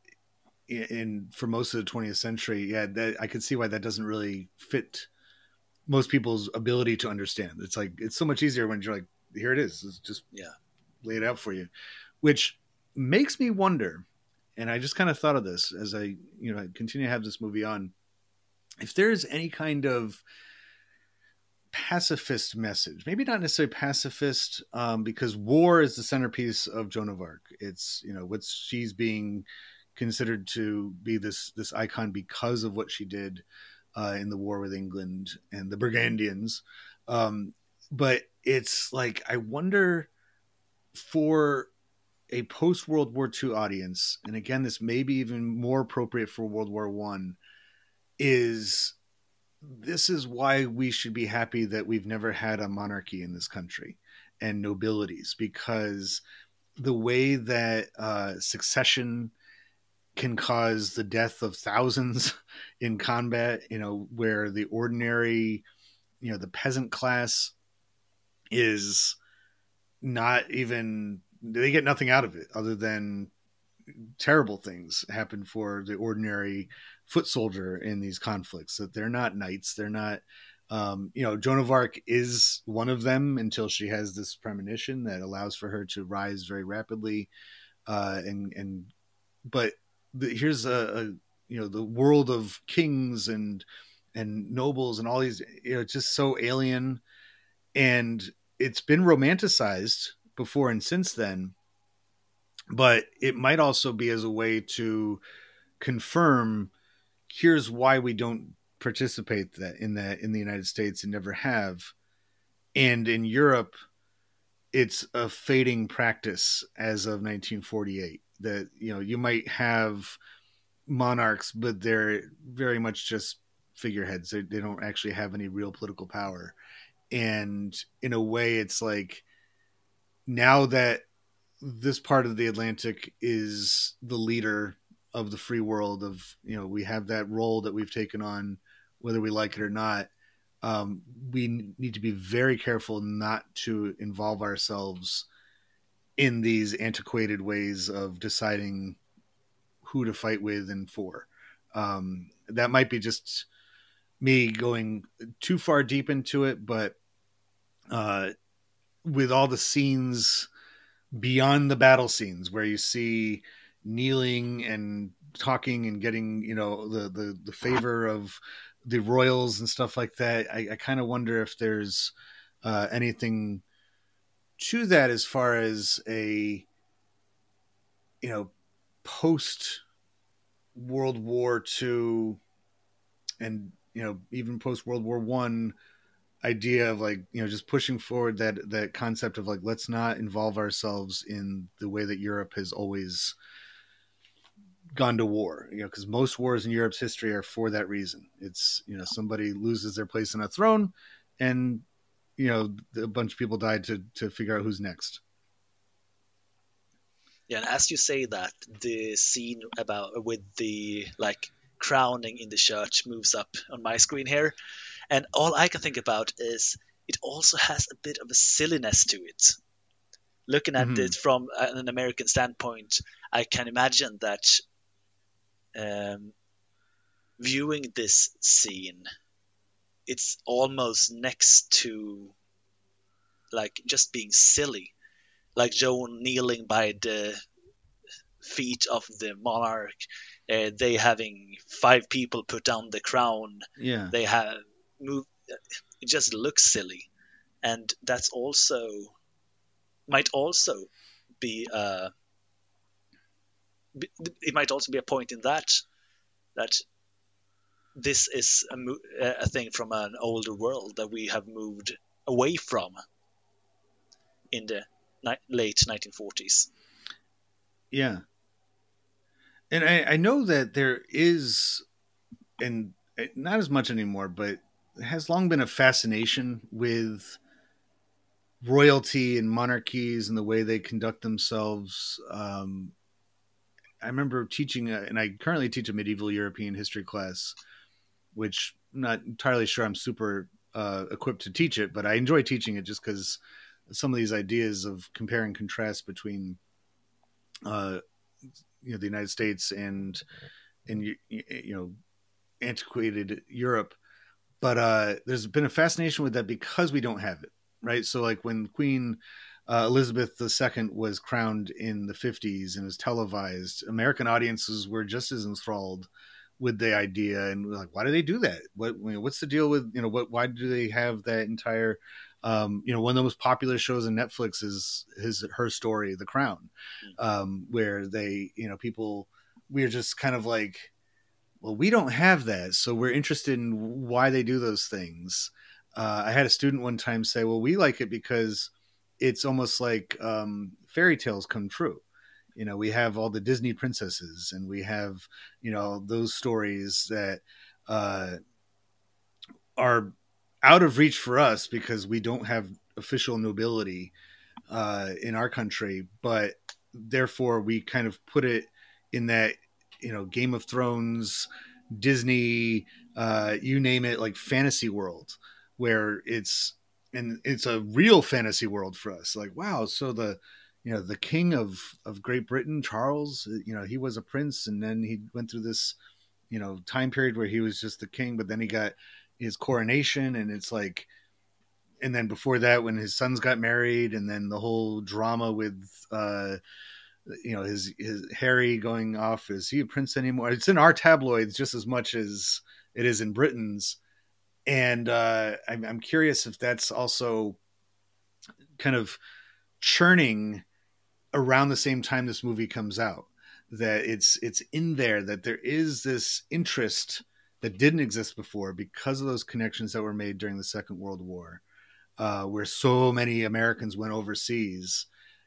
most of the 20th century, I could see why that doesn't really fit most people's ability to understand. It's like, it's so much easier when you're like, here it is. It's just lay it out for you, which makes me wonder. And I just kind of thought of this as I continue to have this movie on, if there's any kind of pacifist message, maybe not necessarily pacifist, because war is the centerpiece of Joan of Arc. It's what she's being considered to be this icon because of what she did in the war with England and the Burgundians. But it's like, I wonder, for a post World War II audience, and again, this may be even more appropriate for World War One, this is why we should be happy that we've never had a monarchy in this country and nobilities, because the way that succession can cause the death of thousands in combat, where the ordinary, the peasant class is not even, they get nothing out of it other than terrible things happen for the ordinary foot soldier in these conflicts, that they're not knights. They're not, Joan of Arc is one of them until she has this premonition that allows for her to rise very rapidly. But here's the world of kings and nobles and all these, it's just so alien, and it's been romanticized before and since then, but it might also be as a way to confirm, here's why we don't participate in the United States and never have. And in Europe, it's a fading practice as of 1948, that, you might have monarchs, but they're very much just figureheads. They don't actually have any real political power. And in a way, it's like, now that this part of the Atlantic is the leader of the free world, of, we have that role that we've taken on, whether we like it or not. We need to be very careful not to involve ourselves in these antiquated ways of deciding who to fight with and for. That might be just me going too far deep into it, but with all the scenes beyond the battle scenes where you see kneeling and talking and getting, the favor of the royals and stuff like that, I kind of wonder if there's anything to that as far as a, post World War II and, even post World War One idea of, like, just pushing forward that concept of, like, let's not involve ourselves in the way that Europe has always gone to war, because most wars in Europe's history are for that reason. It's, somebody loses their place on a throne, and, a bunch of people died to figure out who's next.
Yeah, and as you say that, the scene with the, like, crowning in the church moves up on my screen here, and all I can think about is it also has a bit of a silliness to it. Looking at
Mhm.
it from an American standpoint, I can imagine that viewing this scene, it's almost next to like just being silly, like Joan kneeling by the feet of the monarch, they having 5 people put down the crown,
Yeah.
they have moved. It just looks silly, and that's also might also be it might also be a point in that this is a thing from an older world that we have moved away from in the late 1940s.
Yeah. And I know that there is, and not as much anymore, but it has long been a fascination with royalty and monarchies and the way they conduct themselves. I remember teaching, and I currently teach a medieval European history class, which I'm not entirely sure I'm super equipped to teach it, but I enjoy teaching it just because some of these ideas of compare and contrast between the United States and antiquated Europe. But there's been a fascination with that because we don't have it, right? So like when Queen Elizabeth II was crowned in the 50s and was televised, American audiences were just as enthralled with the idea, and we're like, why do they do that? What's the deal with why do they have that entire one of the most popular shows on Netflix is her story, The Crown, where they people, we're just kind of like, well, we don't have that, so we're interested in why they do those things. I had a student one time say, well, we like it because it's almost like fairy tales come true. We have all the Disney princesses, and we have those stories that are out of reach for us because we don't have official nobility in our country, but therefore we kind of put it in that Game of Thrones, Disney, you name it, like fantasy world, where it's a real fantasy world for us. Like, wow, so the king of Great Britain, Charles, he was a prince, and then he went through this time period where he was just the king, but then he got his coronation, and it's like, and then before that when his sons got married, and then the whole drama with his Harry going off, is he a prince anymore? It's in our tabloids just as much as it is in Britain's. And I'm curious if that's also kind of churning around the same time this movie comes out, that it's in there, that there is this interest that didn't exist before because of those connections that were made during the Second World War, where so many Americans went overseas.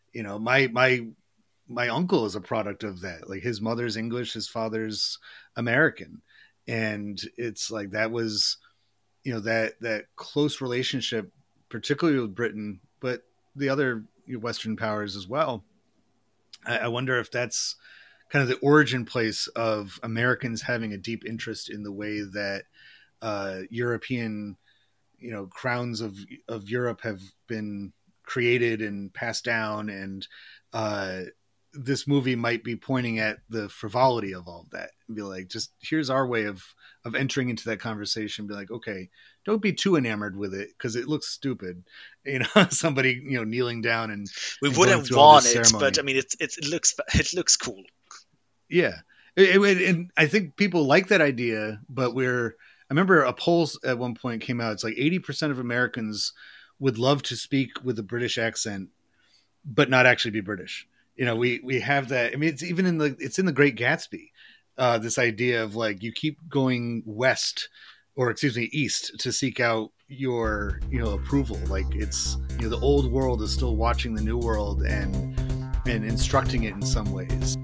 My uncle is a product of that. Like, his mother's English, his father's American. And it's like, that was, that close relationship, particularly with Britain, but the other Western powers as well. I wonder if that's kind of the origin place of Americans having a deep interest in the way that European, crowns of Europe have been created and passed down. And this movie might be pointing at the frivolity of all of that and be like, just here's our way of entering into that conversation. Be like, okay, don't be too enamored with it because it looks stupid. Somebody, kneeling down and
we
and
wouldn't
going through all
want
this
it,
ceremony.
but I mean, it looks cool.
Yeah. And I think people like that idea, but I remember a poll at one point came out. It's like 80% of Americans would love to speak with a British accent, but not actually be British. We have that. I mean, it's even it's in The Great Gatsby, this idea of like, you keep going east to seek out your, approval. Like, it's, the old world is still watching the new world and instructing it in some ways.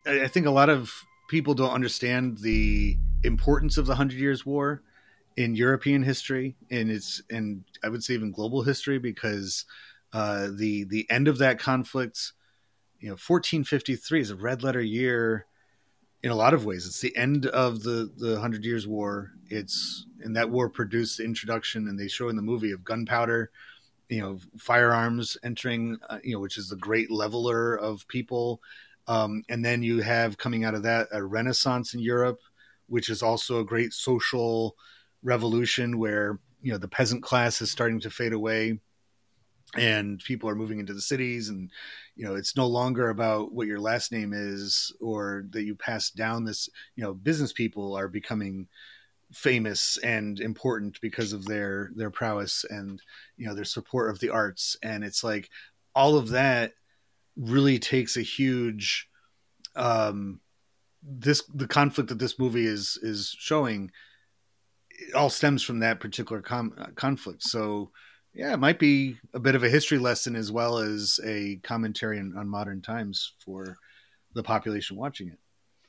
I think a lot of people don't understand the importance of the 100 Years' War in European history, and I would say even global history, because the end of that conflict, 1453 is a red letter year in a lot of ways. It's the end of the 100 Years' War. And that war produced the introduction, and they show in the movie, of gunpowder, firearms entering, which is the great leveler of people. And then you have, coming out of that, a Renaissance in Europe, which is also a great social revolution where, the peasant class is starting to fade away and people are moving into the cities, and, it's no longer about what your last name is or that you pass down this, business people are becoming famous and important because of their prowess and, their support of the arts. And it's like all of that really takes a huge, the conflict that this movie is showing, it all stems from that particular conflict. So yeah, it might be a bit of a history lesson as well as a commentary on modern times for the population watching it.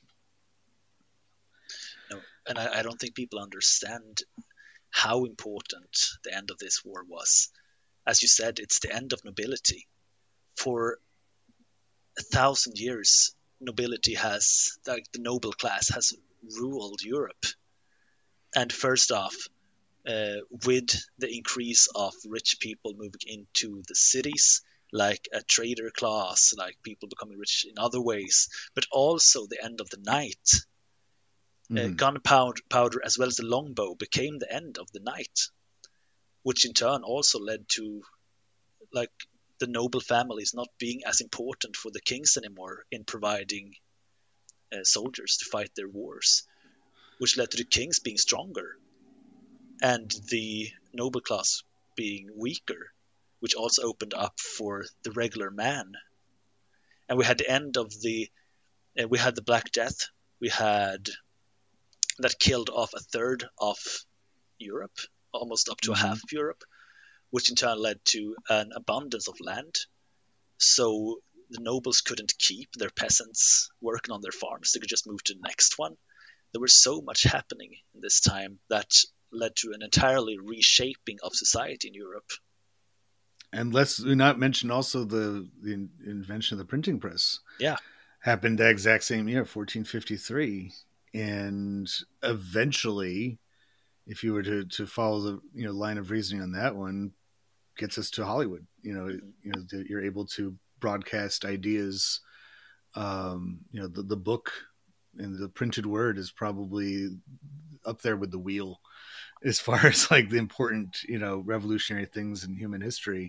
No, and I don't think people understand how important the end of this war was. As you said, it's the end of nobility. For 1,000 years, nobility has, like the noble class, has ruled Europe. And first off, with the increase of rich people moving into the cities, like a trader class, like people becoming rich in other ways, but also the end of the night. Gunpowder, as well as the longbow, became the end of the night, which in turn also led to, like, the noble families not being as important for the kings anymore in providing soldiers to fight their wars, which led to the kings being stronger and the noble class being weaker, which also opened up for the regular man. And we had the end of we had the Black Death. We had that killed off a third of Europe, almost up to a half of Europe, which in turn led to an abundance of land. So the nobles couldn't keep their peasants working on their farms. They could just move to the next one. There was so much happening in this time that led to an entirely reshaping of society in Europe.
And let's not mention also the invention of the printing press.
Yeah.
Happened the exact same year, 1453. And eventually, if you were to follow the line of reasoning on that one, gets us to Hollywood. You're able to broadcast ideas. The book and the printed word is probably up there with the wheel as far as like the important, revolutionary things in human history.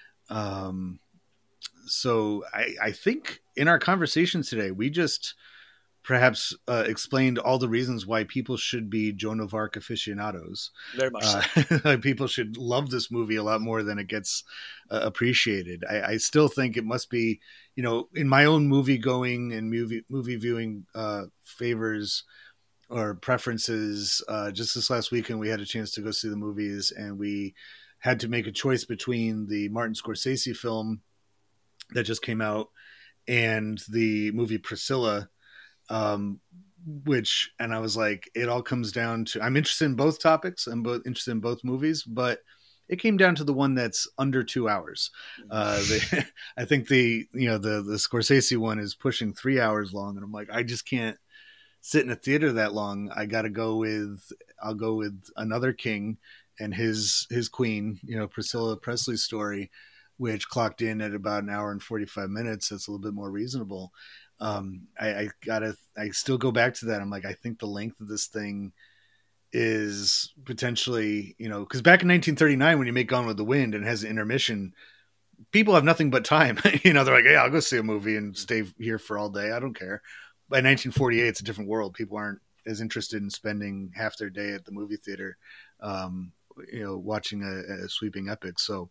So I think in our conversation today, we just perhaps explained all the reasons why people should be Joan of Arc aficionados.
Very much so.
People should love this movie a lot more than it gets appreciated. I still think it must be, in my own movie going and movie viewing favors or preferences. Just this last weekend, we had a chance to go see the movies, and we had to make a choice between the Martin Scorsese film that just came out and the movie Priscilla, and I was like, it all comes down to, I'm interested in both topics. I'm both interested in both movies, but it came down to the one that's under 2 hours. I think the Scorsese one is pushing 3 hours long, and I'm like, I just can't sit in a theater that long. I'll go with Another King and his queen, Priscilla Presley's story, which clocked in at about an hour and 45 minutes. That's a little bit more reasonable. I still go back to that. I'm like, I think the length of this thing is potentially, because back in 1939, when you make Gone with the Wind and it has an intermission, people have nothing but time. They're like, hey, I'll go see a movie and stay here for all day. I don't care. By 1948, it's a different world. People aren't as interested in spending half their day at the movie theater, watching a sweeping epic. So,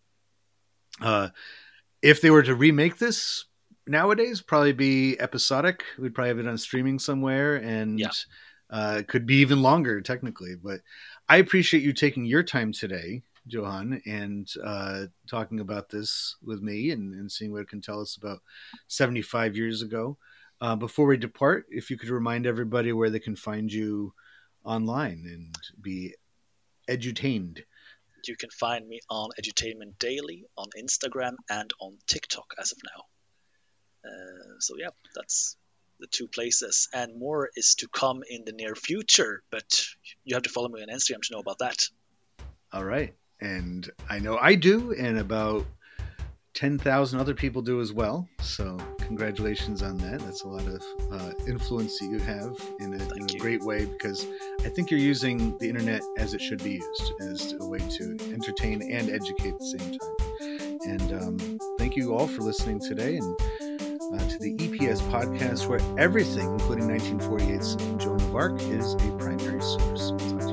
if they were to remake this nowadays, probably be episodic. We'd probably have it on streaming somewhere, and it could be even longer technically. But I appreciate you taking your time today, Johan, and talking about this with me and seeing what it can tell us about 75 years ago. Before we depart, if you could remind everybody where they can find you online and be edutained.
You can find me on Edutainment Daily on Instagram and on TikTok as of now. So yeah, that's the two places, and more is to come in the near future, but you have to follow me on Instagram to know about that.
All right. And I know I do, and about 10,000 other people do as well. So congratulations on that. That's a lot of influence that you have in a great way, because I think you're using the internet as it should be used, as a way to entertain and educate at the same time. And thank you all for listening today, and to the EPS podcast, where everything, including 1948's Joan of Arc, is a primary source.